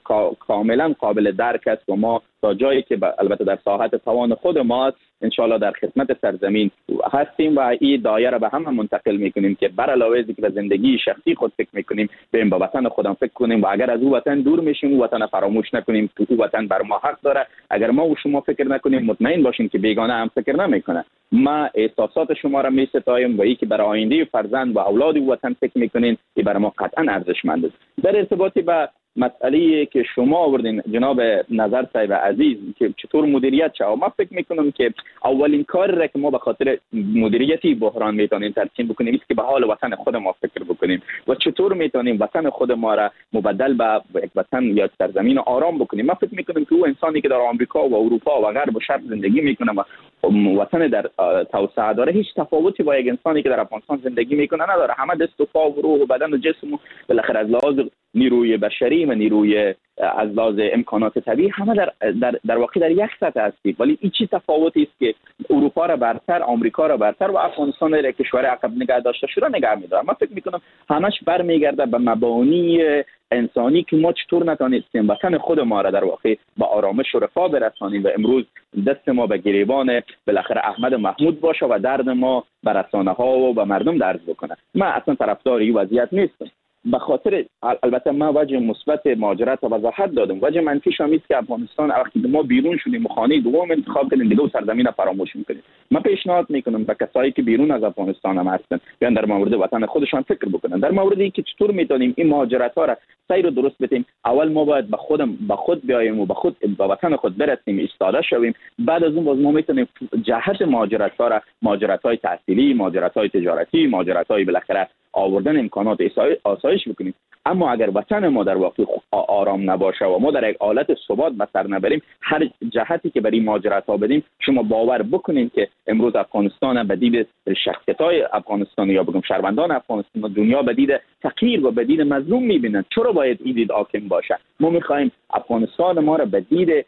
Speaker 9: کاملا قابل درک است و ما تا جایی که البته در ساحت توان خود ما انشالله در خدمت سرزمین هستیم و این دایره به هم منتقل میکنیم که بر علاوه از اینکه به زندگی شخصی خود فکر میکنیم به وطن خودم فکر کنیم و اگر از او وطن دور میشیم او وطن فراموش نکنیم که او وطن بر ما حق داره. اگر ما و شما فکر نکنیم مطمئن باشیم که بیگانه هم فکر نمیکنه. ما احساسات شما را میستایم و اینکه برای آینده فرزند و اولاد وطن فکر میکنین این برای ما قطعا ارزشمند است. در ارتباط با مسئله که شما آوردین جناب نظر صاحب عزیز که چطور مدیریت شه، ما فکر میکنم که اولین کار را که ما به خاطر مدیریتی بحران میتونیم ترسیم بکنیم است که به حال وطن خود ما فکر بکنیم و چطور میتونیم وطن خود ما را مبدل به یک وطن یا سرزمین آرام بکنیم. ما فکر میکنم که او انسانی که در آمریکا و اروپا و غرب و شرق زندگی میکنه و وطن در توسعه داره هیچ تفاوتی با یک انسانی که در افغانستان زندگی میکنه نداره. همه دست و پا و روح و بدن و جسم و بالاخره از لحاظ نیروی بشری و نیروی از لحاظ امکانات طبیعی همه در واقع در یک سطح هستیم، ولی این چی تفاوتی است که اروپا را برتر، آمریکا را برتر و افغانستان را کشور عقب نگه داشته شده نگه می‌داره. من فکر می‌کنم همش برمیگرده به مبانی انسانی که ما چطور نتونستیم وطن خود ما را در واقع با آرامش و رفاه برسانیم و امروز دست ما به گریبان بالاخره احمد محمود باشه و درد ما به رسانه‌ها و به مردم درز بکنه. من اصلا طرفدار این وضعیت نیستم. به خاطر البته ما وجه مثبت مهاجرت و وضاحت دادم، وجه منفیش هم است که افغانستان وقتی ما بیرون شدیم و خانه دوم انتخاب کردیم دیگه سرزمین فراموش میکنیم. من پیشنهاد میکنم به کسایی که بیرون از افغانستان هم هستن بیان در مورد وطن خودشان فکر بکنن، در مورد اینکه چطور میتونیم این مهاجرت ها را سیر و درست بدیم. اول ما باید به خود بیاییم و به وطن خود برسیم، ایستاده شویم. بعد از اون باز ما میتونیم جهت مهاجرت ها را، مهاجرت های تحصیلی، مهاجرت های تجارتی، مهاجرت های بالاخره آوردن امکانات آسایش بکنیم. اما اگر وطن ما در واقع آرام نباشه و ما در یک حالت ثبات به سر نبریم، هر جهتی که برای مهاجرت ها بدیم، شما باور بکنین که امروز افغانستان به دید شخصیت‌های افغانستانی یا بگم شهروندان افغانستان دنیا به دید فقیر و به دید مظلوم می‌بینن. چرا باید این دید حاکم باشه؟ ما می‌خوایم افغانستان ما را به دید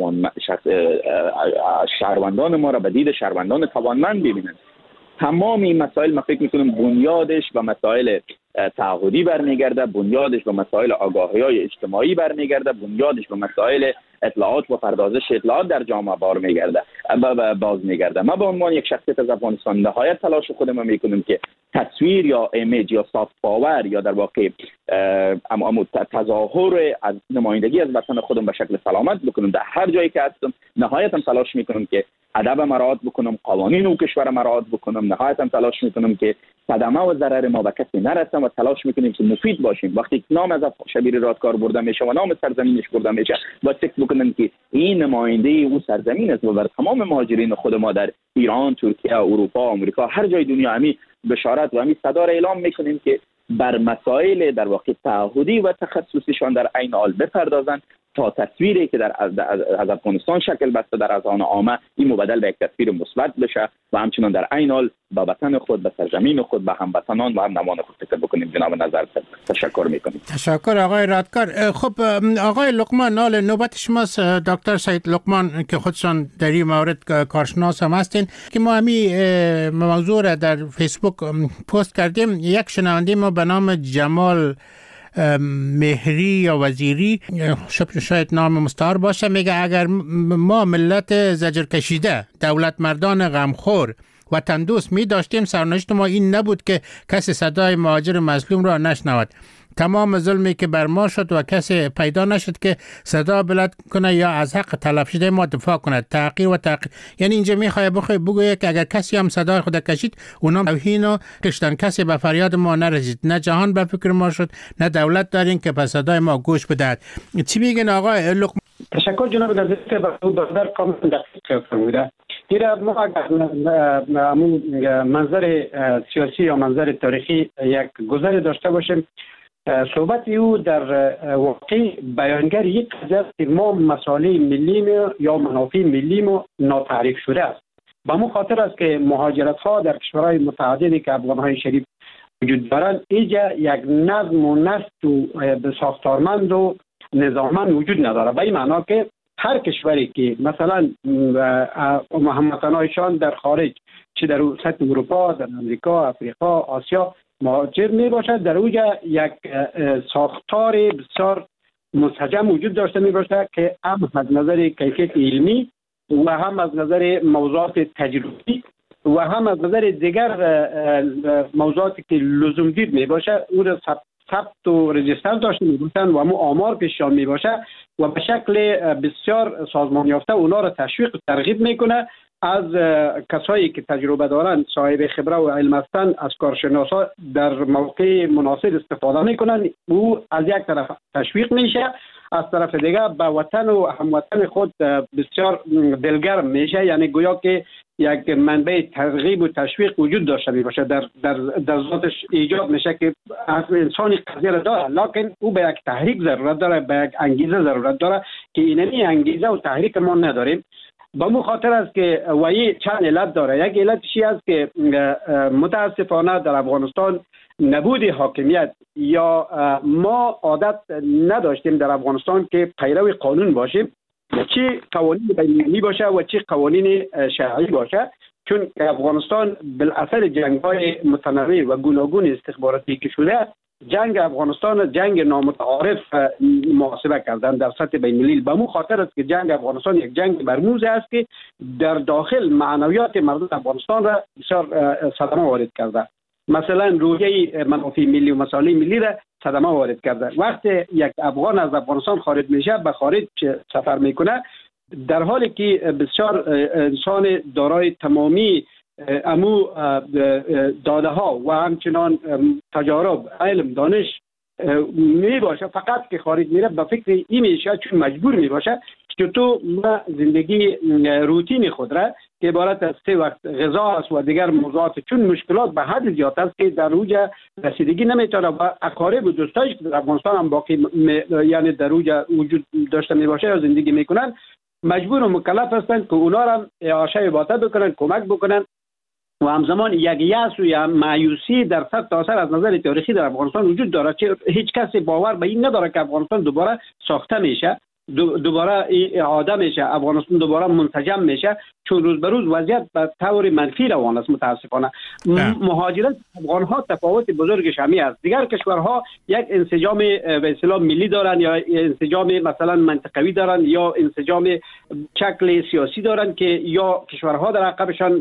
Speaker 9: شهروندان ما را به دید شهروندان توانمند ببینن. تمام این مسائل من فکر میکنم بنیادش به مسائل تعهدی برمیگرده، بنیادش به مسائل آگاهی‌های اجتماعی برمیگرده، بنیادش به مسائل اطلاعات و پردازش اطلاعات در جامعه باز میگرده. ما به عنوان یک شخصیت از افغانستان نهایت تلاش خودم میکنم که تصویر یا ایمیج یا سافت پاور یا در واقع تظاهر از نمایندگی از وطن خودم به شکل سلامت بکنم. در هر جایی که هستم نهایتاً تلاش میکنم که ادب مراعات بکنم، قوانین و کشور مراعات بکنم. نهایتاً تلاش میکنم که صدمه و ضرر ما به کسی نرسه و تلاش میکنیم که مفید باشیم. وقتی نام از شبیر رادکار برده میشه و نام سرزمینش برده میشه، باید فکر بکنن که این نماینده اون سرزمین است و بر تمام مهاجرین خود ما در ایران، ترکیه، اروپا، آمریکا، هر جای دنیا همین بشارت و همین صدا را اعلام میکنیم که بر مسائل در واقع تعهدی و تخصصیشان در عین حال بپردازند تا تصویری که از افغانستان شکل بسته در اذهان عامه این مبدل به یک تصویر مثبت بشه و همچنان در عین حال به وطن خود، به سرزمین خود، به هموطنان و همنوان خود فکر بکنیم. جناب نظر تشکر میکنیم.
Speaker 7: تشکر آقای رادکار. خب آقای لقمان، حال نوبت شماست. دکتر سید لقمان که خودشان در این مورد کارشناس هم هستین که ما همین موضوع را در فیسبوک پست کردیم. یک شنونده ما به نام جمال مهری یا وزیری، شاید نام مستعار باشه، میگه اگر ما ملت زجر کشیده، دولت مردان غمخور، وطن دوست می داشتیم، سرنوشت ما این نبود که کسی صدای مهاجر مظلوم را نشنود. تمام ظلمی که بر ما شد و کسی پیدا نشد که صدا بلند کنه یا از حق تلف شده ما دفاع کنه. تحقیر و تحقیر، یعنی اینجا میخوای بگویه که اگر کسی هم صدای خود کشید اونا توهین و کشتن، کسی به فریاد ما نرسید، نه جهان به فکر ما شد، نه دولت دارین که به صدای ما گوش بدهد. چی میگن آقای لقمان؟
Speaker 10: تشکر جناب نظیر که در کامل دقیق فرموده. دیره ما اگر منظر سیاسی یا منظر تاریخی یک گذر داشته باشیم، صحبت او در واقع بیانگر یک قضیه است که ما مسائل ملی یا منافع ملی ما ناتعریف شده است. به مو خاطر است که مهاجرت ها در کشورهای متعددی که افغان های شریف وجود دارند، اینجا یک نظم و نسق و ساختارمند و نظاممند وجود نداره. به این معنا که هر کشوری که مثلا هموطنانشان در خارج، چه در سطح اروپا، در امریکا، افریقا، آسیا مهاجر می باشد، در اوجا یک ساختار بسیار منسجم وجود داشته می باشد که هم از نظر کیفیت علمی و هم از نظر موضوعات تجربی و هم از نظر دیگر موضوعاتی که لزوم دید می باشد او را ثبت و رجستر داشته می باشند و مو آمار پیششان می باشد و به شکل بسیار سازمان یافته اونا را تشویق و ترغیب میکنه از کسایی که تجربه دارند، صاحب خبره و علم هستند، از کارشناسا در موقع مناسب استفاده میکنن. او از یک طرف تشویق میشه، از طرف دیگه به وطن و هموطن خود بسیار دلگرم میشه، یعنی گویا که یک منبع ترغیب و تشویق وجود داشته میباشه در ذاتش ایجاد میشه که اصل انسانی قضیه را داره، لکن او به یک تحریک ضرورت داره، به یک انگیزه ضرورت داره که اینمی انگیزه و تحریک ما نداریم. به مو خاطر است که وی چند علت داره. یک علتشی است که متاسفانه در افغانستان نبود حاکمیت یا ما عادت نداشتیم در افغانستان که پیرو قانون باشیم، چه قوانین بین‌المللی باشه و چه قوانین شرعی باشه، چون افغانستان بالاثر جنگ‌های متنوع و گوناگون استخباراتی که شده، جنگ افغانستان جنگ نامتعارف محاسبه کردن در سطح بین‌المللی. به مو خاطر است که جنگ افغانستان یک جنگ مرموز است که در داخل معنویات مردم افغانستان را بسیار صدمه وارد کرده. مثلا روحیه منافع ملی و مسائل ملی را صدمه وارد کرده. وقتی یک افغان از افغانستان خارج میشه، به خارج سفر میکنه، در حالی که بسیار انسان دارای تمامی امو داده ها و همچنان تجارب، علم، دانش می باشه، فقط که خارج میره به فکر این میشه، چون مجبور می باشه که تو زندگی روتین خود را که عبارت از 3 وقت غذا است و دیگر موضوعات، چون مشکلات به حد زیاد است که در اوجا رسیدگی نمیتونه و اقارب و دوستایش که در افغانستان هم باقی یعنی در اوجا وجود داشته می باشه یا زندگی میکنن، مجبور و مکلف هستند که اونا را اعاشه عبادت بکنن، کمک بکنن و همزمان یک یأس و یا مایوسی در صد تا اثر از نظر تاریخی در افغانستان وجود داره که هیچ کسی باور به این نداره که افغانستان دوباره ساخته میشه، دوباره اعاده میشه، افغانستان دوباره منسجم میشه، چون روز به روز وضعیت به طور منفی روان است. متاسفانه مهاجرت افغان ها تفاوت بزرگش همین است. دیگر کشورها یک انسجام به اصطلاح ملی دارن یا انسجام مثلا منطقوی دارن یا انسجام شکل سیاسی دارن که یا کشورها در عقبشان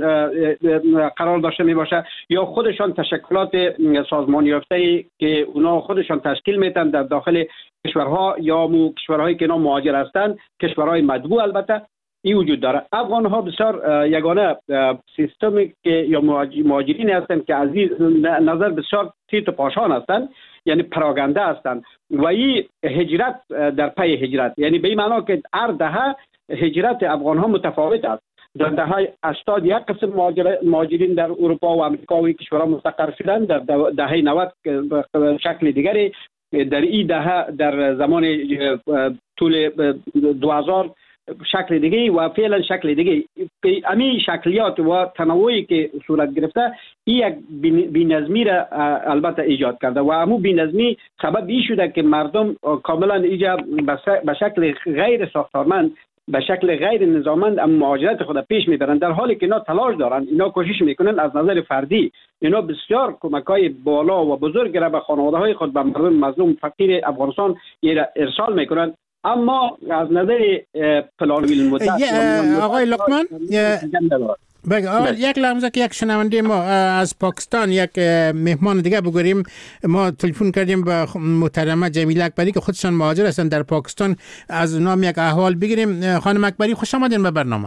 Speaker 10: قرار داشته می باشه یا خودشان تشکلات سازمانی یافته که اونا خودشان تشکیل میتن در داخل کشورها یا کشورهایی که اینا مهاجر هستند، کشورهای مطبوع البته این وجود داره. افغان ها بسیار یگانه سیستمی که یا مهاجرین هستند که از این نظر بسیار تیت و پاشان هستند، یعنی پراگنده هستند و این هجرت در پی هجرت، یعنی به این معنا که هر دهه هجرت افغان ها متفاوت است. در دهه 80 یک قسم مهاجرین در اروپا و امریکا و کشورها مستقر شدند، در دهه 90 شکل دیگری در این دهه در زمان طول 2000 شکل دیگه و فعلا شکل دیگه، امی شکلیات و تنوعی که صورت گرفته یک بی‌نظمی را البته ایجاد کرده و امو بی‌نظمی سبب این شده که مردم کاملا اینجا به شکل غیر ساختارمند، به شکل غیر نظاممند مهاجرت خود پیش میبرند، در حالی که اینا تلاش دارن، اینا کوشش میکنن از نظر فردی اینا بسیار کمک‌های بالا و بزرگ را به خانواده‌های خود، به مردم مظلوم فقیر افغانستان ارسال میکنن، اما از نظر پلانوی المدت
Speaker 7: آقای لقمان یک لحظه که یک شنونده ما از پاکستان، یک مهمان دیگه بگوریم. ما تلفن کردیم به محترمه جمیله اکبری که خودشان مهاجر هستن در پاکستان، از نام یک احوال بگیریم. خانم اکبری خوش آمدین به برنامه.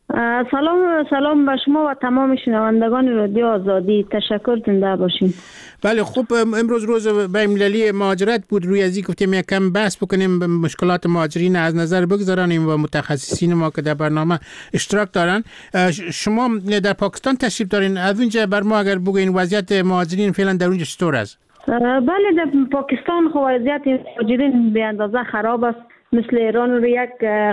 Speaker 13: سلام به شما و تمام شنوندگان رادیو آزادی. تشکر، زنده باشین.
Speaker 7: بله خوب، امروز روز بین‌المللی مهاجرت بود، روی ازی گفتیم یک کم بحث بکنیم، مشکلات مهاجرین از نظر بگذارانیم و متخصصین ما که در برنامه اشتراک دارن. شما در پاکستان تشریف دارین، از اونجا بر ما اگر بگوین وضعیت مهاجرین فعلا در اونجا چطور است؟
Speaker 13: بله، در پاکستان خو وضعیت مهاجرین به اندازه خراب است. مثل ایران رو یک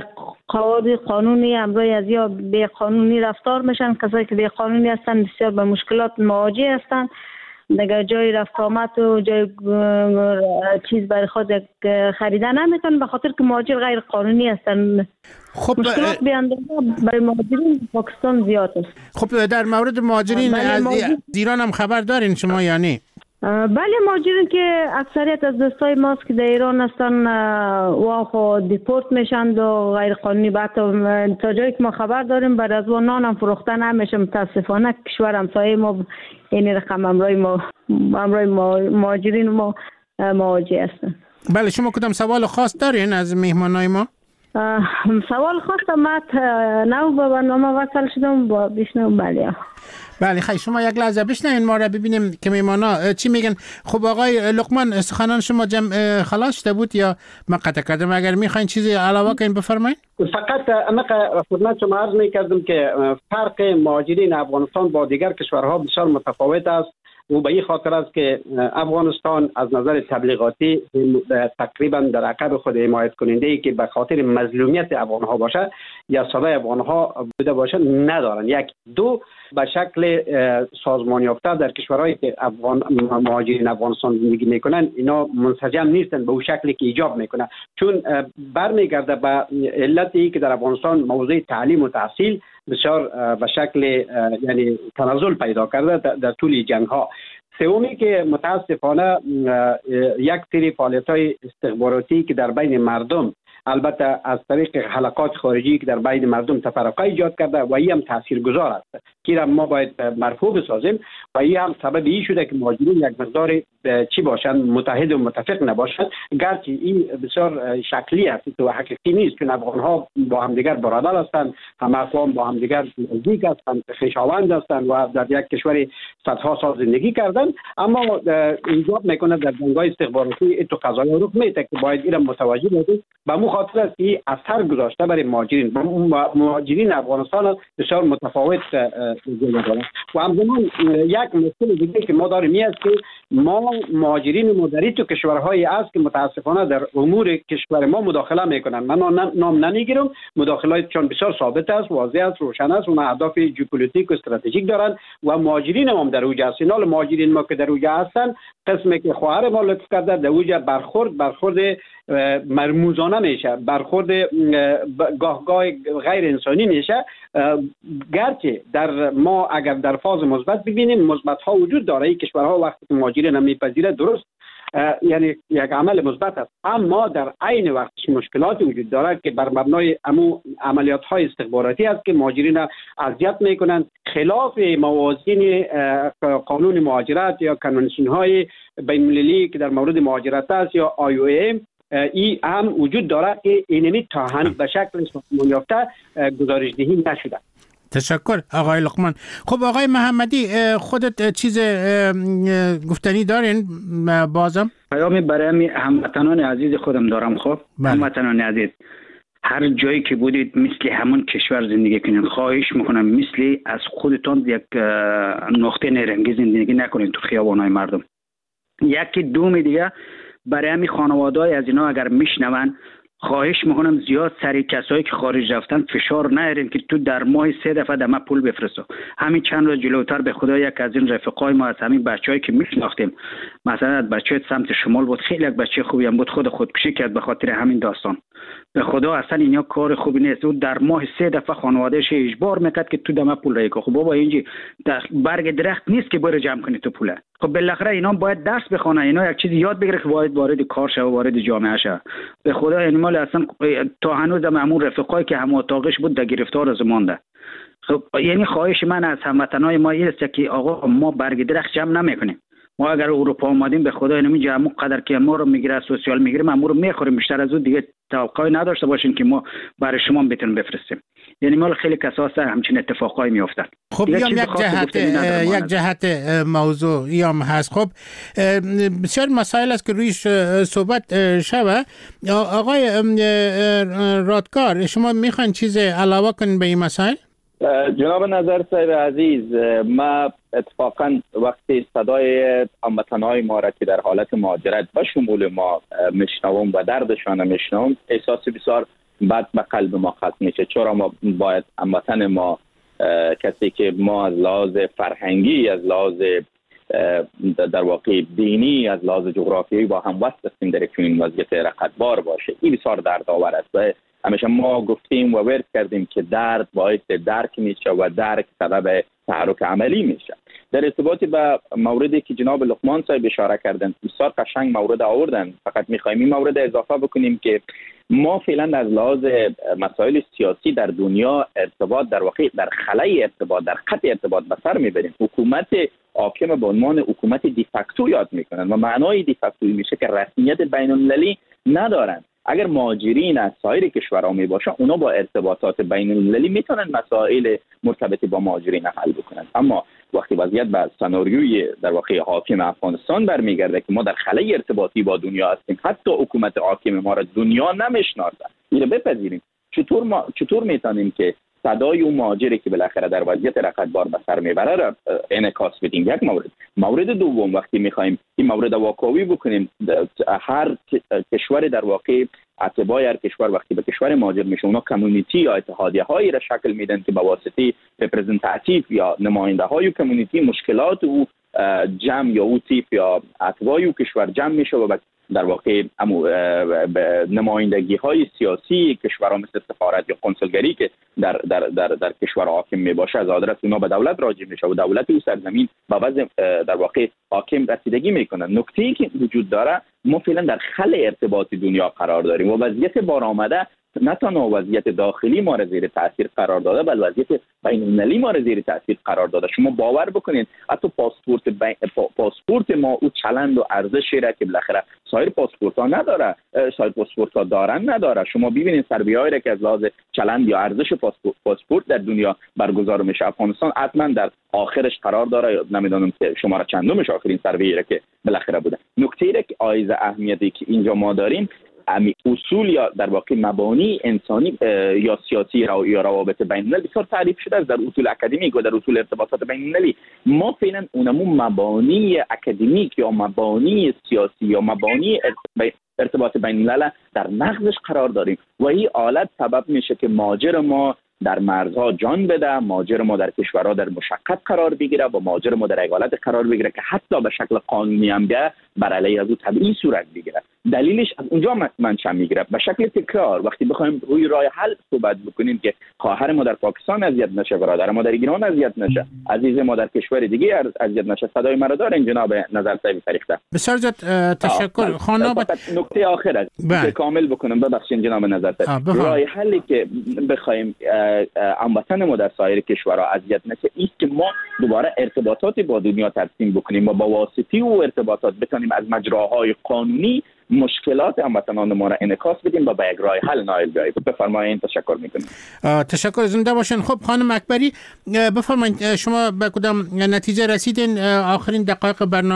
Speaker 13: قانونی امروز از یا به قانونی رفتار میشن، کسایی که به قانونی هستن بسیار به مشکلات مواجه هستن، دیگه جای رفت آمد و جای چیز برای خود خریدن نمیتونن به خاطر که مهاجر غیر قانونی هستن.
Speaker 7: خب
Speaker 13: مشکلات به اندازه برای مهاجرین پاکستان زیاد است.
Speaker 7: خب در مورد مهاجرین از ایران هم خبر دارین شما یا نه؟
Speaker 13: بله، مهاجرین که اکثریت از دوستای ماست که در ایران هستن و خو دیپورت میشن و غیر قانونی، بعد تا جایی که ما خبر داریم بعد از نان هم فروختن نمیشه. متاسفانه کشور همسایه ما این رقم امروی مهاجرین ما مواجه هستن.
Speaker 7: بله، شما کدام سوال خاص دارین از مهمانای ما؟
Speaker 13: سوال خواستم، من نو به برنامه وصل شدم با بشنوم.
Speaker 7: بله خیلی، شما یک لحظه بشنوین ما را ببینیم که میمانا چی میگن. خب آقای لقمان، سخنان شما خلاص شده بود یا من قطع کردم؟ اگر میخواین چیزی علاوه کنین بفرمایید.
Speaker 10: فقط اما خدمت شما عرض میکردم که فرق مهاجرین افغانستان با دیگر کشورها بسیار متفاوت است و به این خاطر است که افغانستان از نظر تبلیغاتی تقریبا در عقب خود حمایت کننده ای که به خاطر مظلومیت افغانها باشه یا صدای افغانها بوده باشه ندارن. یک دو به شکل سازمان یافته در کشورهایی که مهاجرین افغانستان زندگی میکنن اینا منسجم نیستن به اون شکلی که ایجاب میکنه، چون برمیگرده به علتی که در افغانستان موضوع تعلیم و تحصیل بسیار به شکل یعنی تنزل پیدا کرده در طول جنگ ها. سومی که متاسفانه یک سری فعالیت‌های استخباراتی که در بین مردم، البته از طریق حلقات خارجی که در بین مردم تفرقه ایجاد کرده و این هم تاثیرگذار است که ما باید مرفوع بسازیم و این هم سبب این شده که مهاجرین یک مقدار چی باشند، متحد و متفق نباشند، گرچه این بسیار شکلی است و حقیقی نیست، چون افغان‌ها با همدیگر برادر هستند، همه اقوام با همدیگر نزدیک هستند، خویشاوند هستند و در یک کشور صدها سال زندگی کردند، اما ایجاب میکنه در جنگ‌های استخباراتی تو قضایا رخ میده که باید این متوجه باشیم. به مو خاطر است که اثر گذاشته برای مهاجرین افغانستان بسیار متفاوت جلوه دارند و همزمان یک مشکل دیگه که ما داریم این است که ما مهاجرین مدری تو کشورهایی است که متاسفانه در امور کشور ما مداخله میکنن. من نام نمیگیرم، مداخلاتشان بسیار ثابت است، واضح است، روشن است و اهداف ژئوپلیتیک و استراتژیک دارند و مهاجرین هم در اوج هستند. مهاجرین ما که در اوج هستند قسمی که خواهر ما لطف کرده در اوج برخورد مرموزانه میشه، برخورد گاه غیر انسانی میشه، گرچه در ما اگر در فاز مثبت ببینیم مثبت ها وجود داره. این کشورها وقتی که مهاجرین میپذیره درست یعنی یک عمل مثبت است، اما در عین وقت مشکلات وجود داره که بر مبنای عملیات های استخباراتی است که مهاجرین اذیت میکنند، خلاف موازین قانون مهاجرت یا کنونسیون های بین المللی که در مورد مهاجرت است یا IOM ای هم وجود داره که اینمی تا هنوز به شکل سازمان یافته گزارش‌دهی نشده.
Speaker 7: تشکر آقای لقمان. خب آقای محمدی، خودت چیز گفتنی دارین؟ بازم
Speaker 11: پیامی برای هموطنان عزیز خودم دارم. خب هموطنان عزیز، هر جایی که بودید مثل همون کشور زندگی کنین. خواهش میکنم مثل از خودتان یک نقطه نیرنگی زندگی نکنین تو خیابان‌های مردم. یکی دوم دیگه برای همین خانواده‌های از اینا اگر میشنون خواهش میکنم زیاد سری کسایی که خارج رفتن فشار نیارین که تو در ماه 3 دفعه دم پول بفرسته. همین چند روز جلوتر به خدا یک از این رفقای ما از همین بچه‌ای که میشناختیم، مثلا بچه سمت شمال بود، خیلی یک بچه خوبی هم بود، خودکشی کرد به خاطر همین داستان. به خدا اصلا اینا کار خوبی نیست. او در ماه 3 دفعه خانواده‌اش اجبار میکرد که تو دم پول ریکو. خب بابا اینجی برگ درخت نیست که بره جمع کنی تو پوله. خب بالاخره اینا باید درس بخونه، اینا یک چیزی یاد بگیره که وارد کار شه و وارد جامعه شه. به خدا انیمال اصلا تا هنوز همون رفقایی که هم اتاقش بود در گرفتار از مانده. خب یعنی خواهش من از هموطنای ما این است که آقا ما برگ درخت جمع نمیکنیم. ما اگر اروپا اومدیم به خدا اینو همون قدر که ما رو میگیره سوسیال میگیره ما رو میخوریم، بیشتر از اون دیگه توقعی نداشته باشین که ما برای شما بتونیم بفرستیم. یعنی مال خیلی کساس همچین اتفاقایی میافتن.
Speaker 7: خب یک جهت موضوع هم هست. خب بسیار مسائل است که رویش صحبت شوه. آقای رادکار شما میخواین چیز علاوه کنین به این مسائل؟
Speaker 9: جناب نظر صاحب عزیز، ما اتفاقا وقتی صدای هموطنهای ما را که در حالت مهاجرت به شمول ما میشنوم و دردشان میشنوم، احساس بسیار بد به قلب ما ختم میشه. چرا ما باید هموطن ما، کسی که ما از لحاظ فرهنگی، از لحاظ در واقع دینی، از لحاظ جغرافیایی با هم وصل هستیم، در چنین وضعیت رقتبار باشه، این بسیار دردآور است. و همیشه ما گفتیم و ورد کردیم که درد باعث درک میشه و درک سبب تحرک عملی میشه. در ارتباط به موردی که جناب لقمان صاحب اشاره کردن، بسیار قشنگ مورد آوردن. فقط میخوایم این مورد اضافه بکنیم که ما فعلا از لحاظ مسائل سیاسی در دنیا ارتباط در واقع در خلای ارتباط، در قطع ارتباط به سر میبریم. حکومت حاکم به عنوان حکومت دیفکتو یاد میکنن و معنای دیفکتوی میشه که رسمیت بین المللی ندارن. اگر مهاجرین از سایر کشورها می باشن، اونا با ارتباطات بین المللی میتونن مسائل مرتبط با مهاجرین حل بکنن. اما وقتی وضعیت به سناریوی در واقع حاکم افغانستان برمیگرده که ما در خلای ارتباطی با دنیا هستیم، حتی حکومت حاکم ما را دنیا نمیشناسه، اینو بپذیریم. چطور میتونیم که صدای اون مهاجری که بالاخره در وضعیت رقتبار به سر میبره را انعکاس بدیم؟ یک مورد دوم، وقتی میخوایم این مورد واکاوی بکنیم، هر کشور در واقع اتباع هر کشور وقتی به کشور مهاجر میشه، اونا کمیونیتی یا اتحادیه هایی را شکل میدن که به واسطه رپرزنتاتیو یا نماینده های کمیونیتی مشکلات او جمع یا او تیپ یا اتباع او کشور جمع میشه و در واقع نمایندگی های سیاسی کشورها مثل سفارت یا کنسولگری که در کشور حاکم می باشه از آدرس اونا به دولت راجع میشه و دولت او سرزمین با وضع در واقع حاکم رسیدگی میکنن. نکته‌ای که وجود داره، ما فعلا در خل ارتباط دنیا قرار داریم و وضعیت بار آمده نه تنها وضعیت داخلی ما را زیر تاثیر قرار داده، بلکه وضعیت بین المللی ما را زیر تاثیر قرار داده. شما باور بکنید حتی پاسپورت ما او چلند و ارزشی را که بالاخره سایر پاسپورت ها نداره، سایر پاسپورت ها دارن نداره. شما ببینید سروی‌هایی را که از لحاظ چلند یا ارزش پاسپورت در دنیا برگزار میشه، افغانستان حتما در آخرش قرار داره. نمیدونم که شماره چندمش آخرین سروی را که بالاخره بوده. نکته‌ای را که عایز اهمیتی که اینجا ما داریم، اصول یا در واقع مبانی انسانی یا سیاسی یا روابط بین المللی بسیار تعریف شده است در اصول اکادمیک و در اصول ارتباطات بین المللی. ما فعلا اونمون مبانی اکادمیک یا مبانی سیاسی یا مبانی ارتباط بین الملل در نقضش قرار داریم و این حالت سبب میشه که مهاجر ما در مرزها جان بده، مهاجر ما در کشورها در مشقت قرار بگیره و مهاجر ما در حالت قرار بگیره که حتی به شکل قانونی هم بیا بر علیه از او تبعیض صورت بگیره. دلیلش از اونجا منشأ میگیره. به شکل تکرار وقتی بخوایم روی راه حل صحبت بکنیم که خواهر ما در پاکستان اذیت نشه، برادر ما در ایران اذیت نشه، عزیز ما در کشور دیگه اذیت نشه، صدای ما را دارین جناب نظر صاحب فریخته.
Speaker 7: بسیار زیاد تشکر. خانم
Speaker 9: نکته آخر است که کامل بکنم، ببخشید جناب نظر صاحب. راه حلی که بخوایم هموطن ما در سایر کشورها اذیت نشه است که ما دوباره ارتباطات با دنیا ترسیم بکنیم و با واسطه او ارتباطات بتونیم از مجراهای قانونی مشکلات هموطنان ما را انعکاس بدیم و به یک راه حل نائل بیاییم. بفرمایید. تشکر میکنم.
Speaker 7: تشکر، زنده باشین. خب خانم اکبری بفرمایید شما به کدام نتیجه رسیدین؟ آخرین دقایق برنامه است.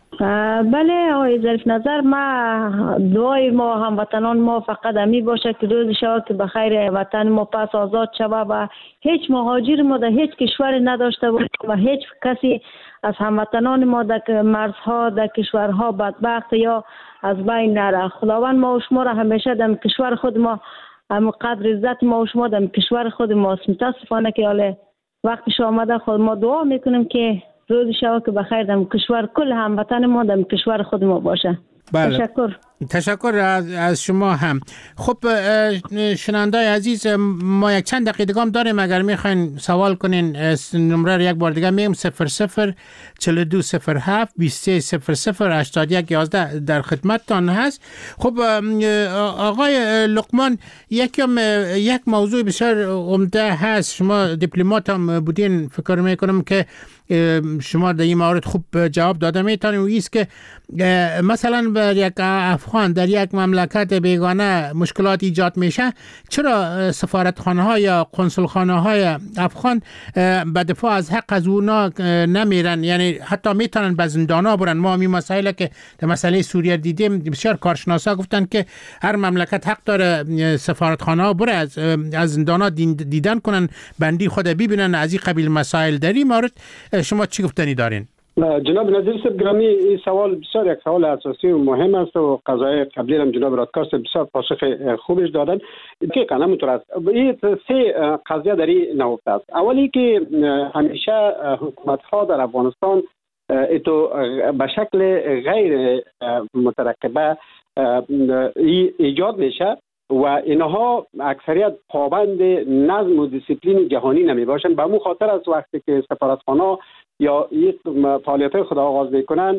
Speaker 13: بله آقای ظریف نظر، ما دعای ما هموطنان ما فقط امی باشه که روز شود که بخیر وطن ما پس آزاد شود و هیچ مهاجر ما در هیچ کشور نداشته باشه و هیچ کسی از هموطنان ما در مرزها در کشورها بدبخت یا از بین نره. خداوند ما و شما را همیشه در کشور خود ما هم قدر عزت ما و شما در کشور خود ما متاسفانه که حالا وقتش آمده خود ما دعا میکنیم که روز شود که بخیر در کشور کل هموطن ما در کشور خود ما باشه.
Speaker 7: بله. تشکر از شما هم. خب شنوندای عزیز، ما یک چند دقیقه هم داریم، اگر میخواین سوال کنین نمره رو یک بار دیگه میگم 00 4207 2300 81 11 در خدمتتان هست. خب آقای لقمان، یک موضوع بسیار عمده هست، شما دیپلمات هم بودین، فکر میکنم که شما در این مورد خوب جواب داده میتونید، و ایست که مثلا بر یک افغان در یک مملکت بیگانه مشکلات ایجاد میشه، چرا سفارتخانه ها یا قنصلخانه های افغان به دفاع از حق از اونا نمیرن؟ یعنی حتی میتونن به زندانا برن. ما می مسائل که در مسئله سوریه دیدیم، بسیار کارشناسا گفتن که هر مملکت حق داره سفارتخانه ها بره از زندانا دیدن کنن، بندی خود ببینن. از این قبیل مسائل در این مورد شما چی گفتنی دارین؟
Speaker 10: جناب نظیر صاحب گرامی، این سوال بسیار یک سوال اساسی و مهم است و قضای قبلی هم جناب رادکار صاحب بسیار پاسخ خوبش دادن. دقیقاً همونطور است. این سه قضیه در این نهفته است. اولی که همیشه حکومت ها در افغانستان به شکل غیر مترقبه ایجاد میشه و اینها اکثریت پابند نظم و دیسیپلین جهانی نمی باشند. به همون خاطر است وقتی که سفارتخانه یا یک فعالیت خود آغاز میکنن،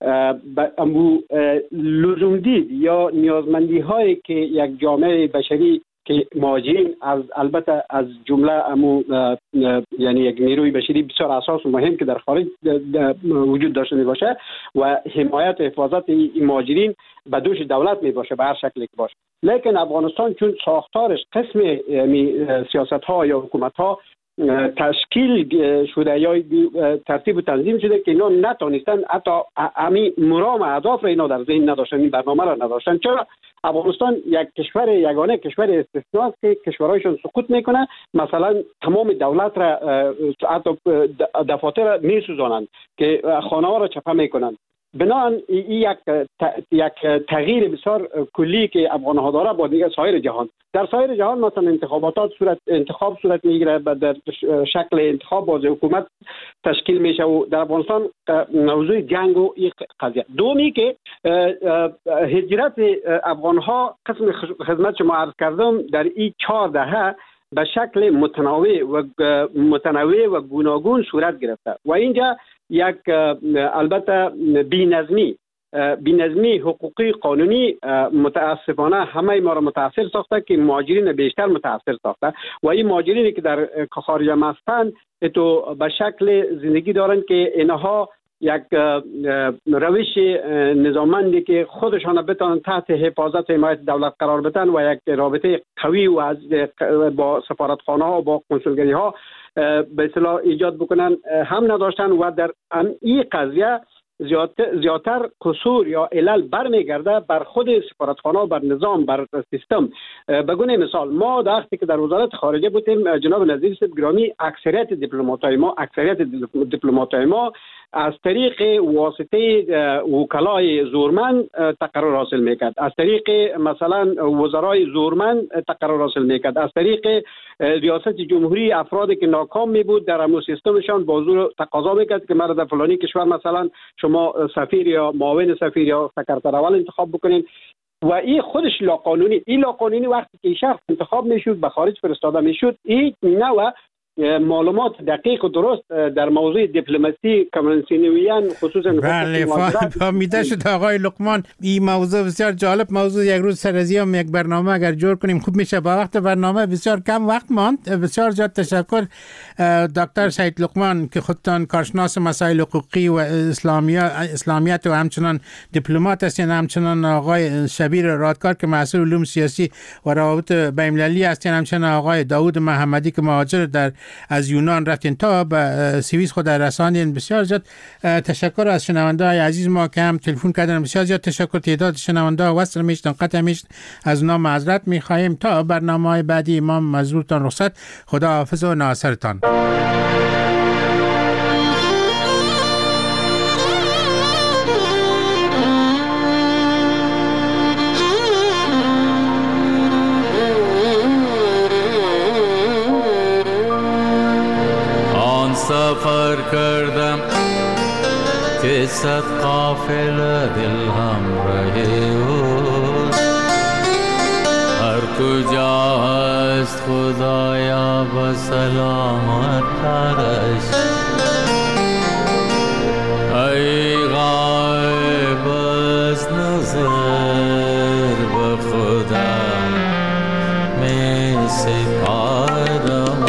Speaker 10: لزوم دید یا نیازمندی هایی که یک جامعه بشری که مهاجرین البته از جمله یعنی یک نیروی بشری بسیار اساس و مهم که در خارج وجود داشته می باشه و حمایت و حفاظت این مهاجرین به دوش دولت می باشه به هر شکلی که باشه. لیکن افغانستان چون ساختارش قسم سیاست ها یا حکومت ها تشکیل شده یا ترتیب و تنظیم شده که اینا نتونستن حتی همین مرام اهداف را اینا در ذهن نداشتن، این برنامه را نداشتن. چرا افغانستان یک کشور یگانه کشور استثنایی است که کشورهایشون سقوط میکنه، مثلا تمام دولت را حتی دفاتر را میسوزانند که خانه ها را چپه میکنند. بنابراین یک تغییر بسیار کلی که افغان ها داره با دیگه سایر جهان. در سایر جهان مثلا انتخاب صورت میگیره، در شکل انتخاب باز حکومت تشکیل میشه و در افغانستان موضوع جنگ و این قضیه. دومی که هجرت افغان ها قسم خدمت شما عرض کردم در این 4 دهه به شکل متنوع و گوناگون صورت گرفته و اینجا یک البته بی‌نظمی حقوقی قانونی متاسفانه همه ما را متاثر ساخته که مهاجرین بیشتر متاثر ساخته و این مهاجرینی که در خارج هستند تو به شکل زندگی دارند که اینها یک روش نظاممندی که خودشان بتوانن تحت حفاظت و حمایت دولت قرار بدن و یک رابطه قوی و با سفارتخانه ها و با کنسولگری ها به اصطلاح ایجاد بکنن هم نداشتن و در این قضیه زیادتر قصور یا علل برمیگرده بر خود سفارتخانه و بر نظام، بر سیستم. به گونه مثال ما وقتی که در وزارت خارجه بودیم جناب نظیر صاحب گرامی، اکثریت دیپلمات‌های ما از طریق واسطه وکلای زورمند تقرر حاصل میکرد، از طریق مثلا وزرای زورمند تقرر حاصل میکرد، از طریق ریاست جمهوری افرادی که ناکام می بود در همون سیستمشان با زور تقاضا میکرد که مرا در فلانی کشور مثلا شما سفیر یا معاون سفیر یا سکرتر اول انتخاب بکنین و این خودش لاقانونی وقتی که شخص انتخاب میشد به خارج فرستاده میشد. این نوع معلومات دقیق و درست در موضوع دیپلماسی کامرنسینویان خصوصا
Speaker 7: بله فهمیده شد آقای لقمان. این موضوع بسیار جالب، موضوع یک روز سر از هم یک برنامه اگر جور کنیم خوب میشه. با وقت برنامه بسیار کم وقت ماند. بسیار زیاد تشکر دکتر سید لقمان که خودتان کارشناس مسائل حقوقی و اسلامیت و همچنان دیپلمات هستین، همچنان آقای شبیر رادکار که مسئول علوم سیاسی و روابط بین‌المللی هستین، همچنان آقای داوود محمدی که مهاجر در از یونان رفتین تا به سوئیس خود رساندین. بسیار زیاد تشکر از شنونده های عزیز ما که هم تلفن کردن. بسیار زیاد تشکر. تعداد شنونده وصل میشن قطع میشن، از نام معذرت میخواهیم. تا برنامه بعدی امام مزورتان رخصت. خدا حافظ و ناصرتان.
Speaker 14: سفر کردم که صد قافله دل همراه اوست، هر کجا هست خدایا به سلامت ترش. ای غایب از نظر به خدا می سپارم،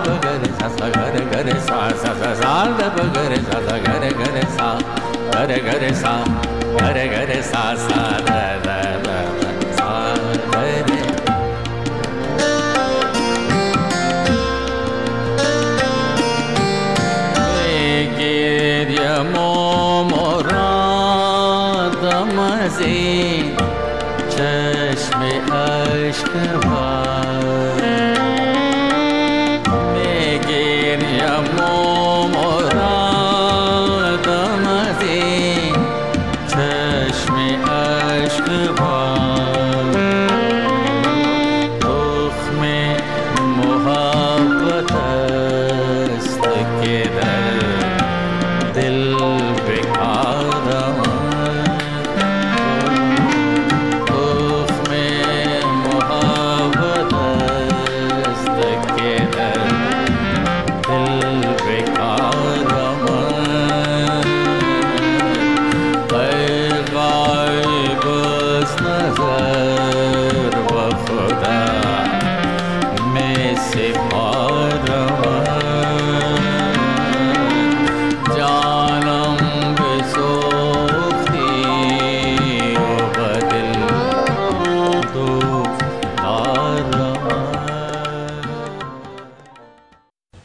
Speaker 14: gare sa sa gare gare sa sa sa sa da ba gare sa sa gare gare sa gare gare sa gare gare sa sa da da da sa gare geriya momorad mazi chashme ashk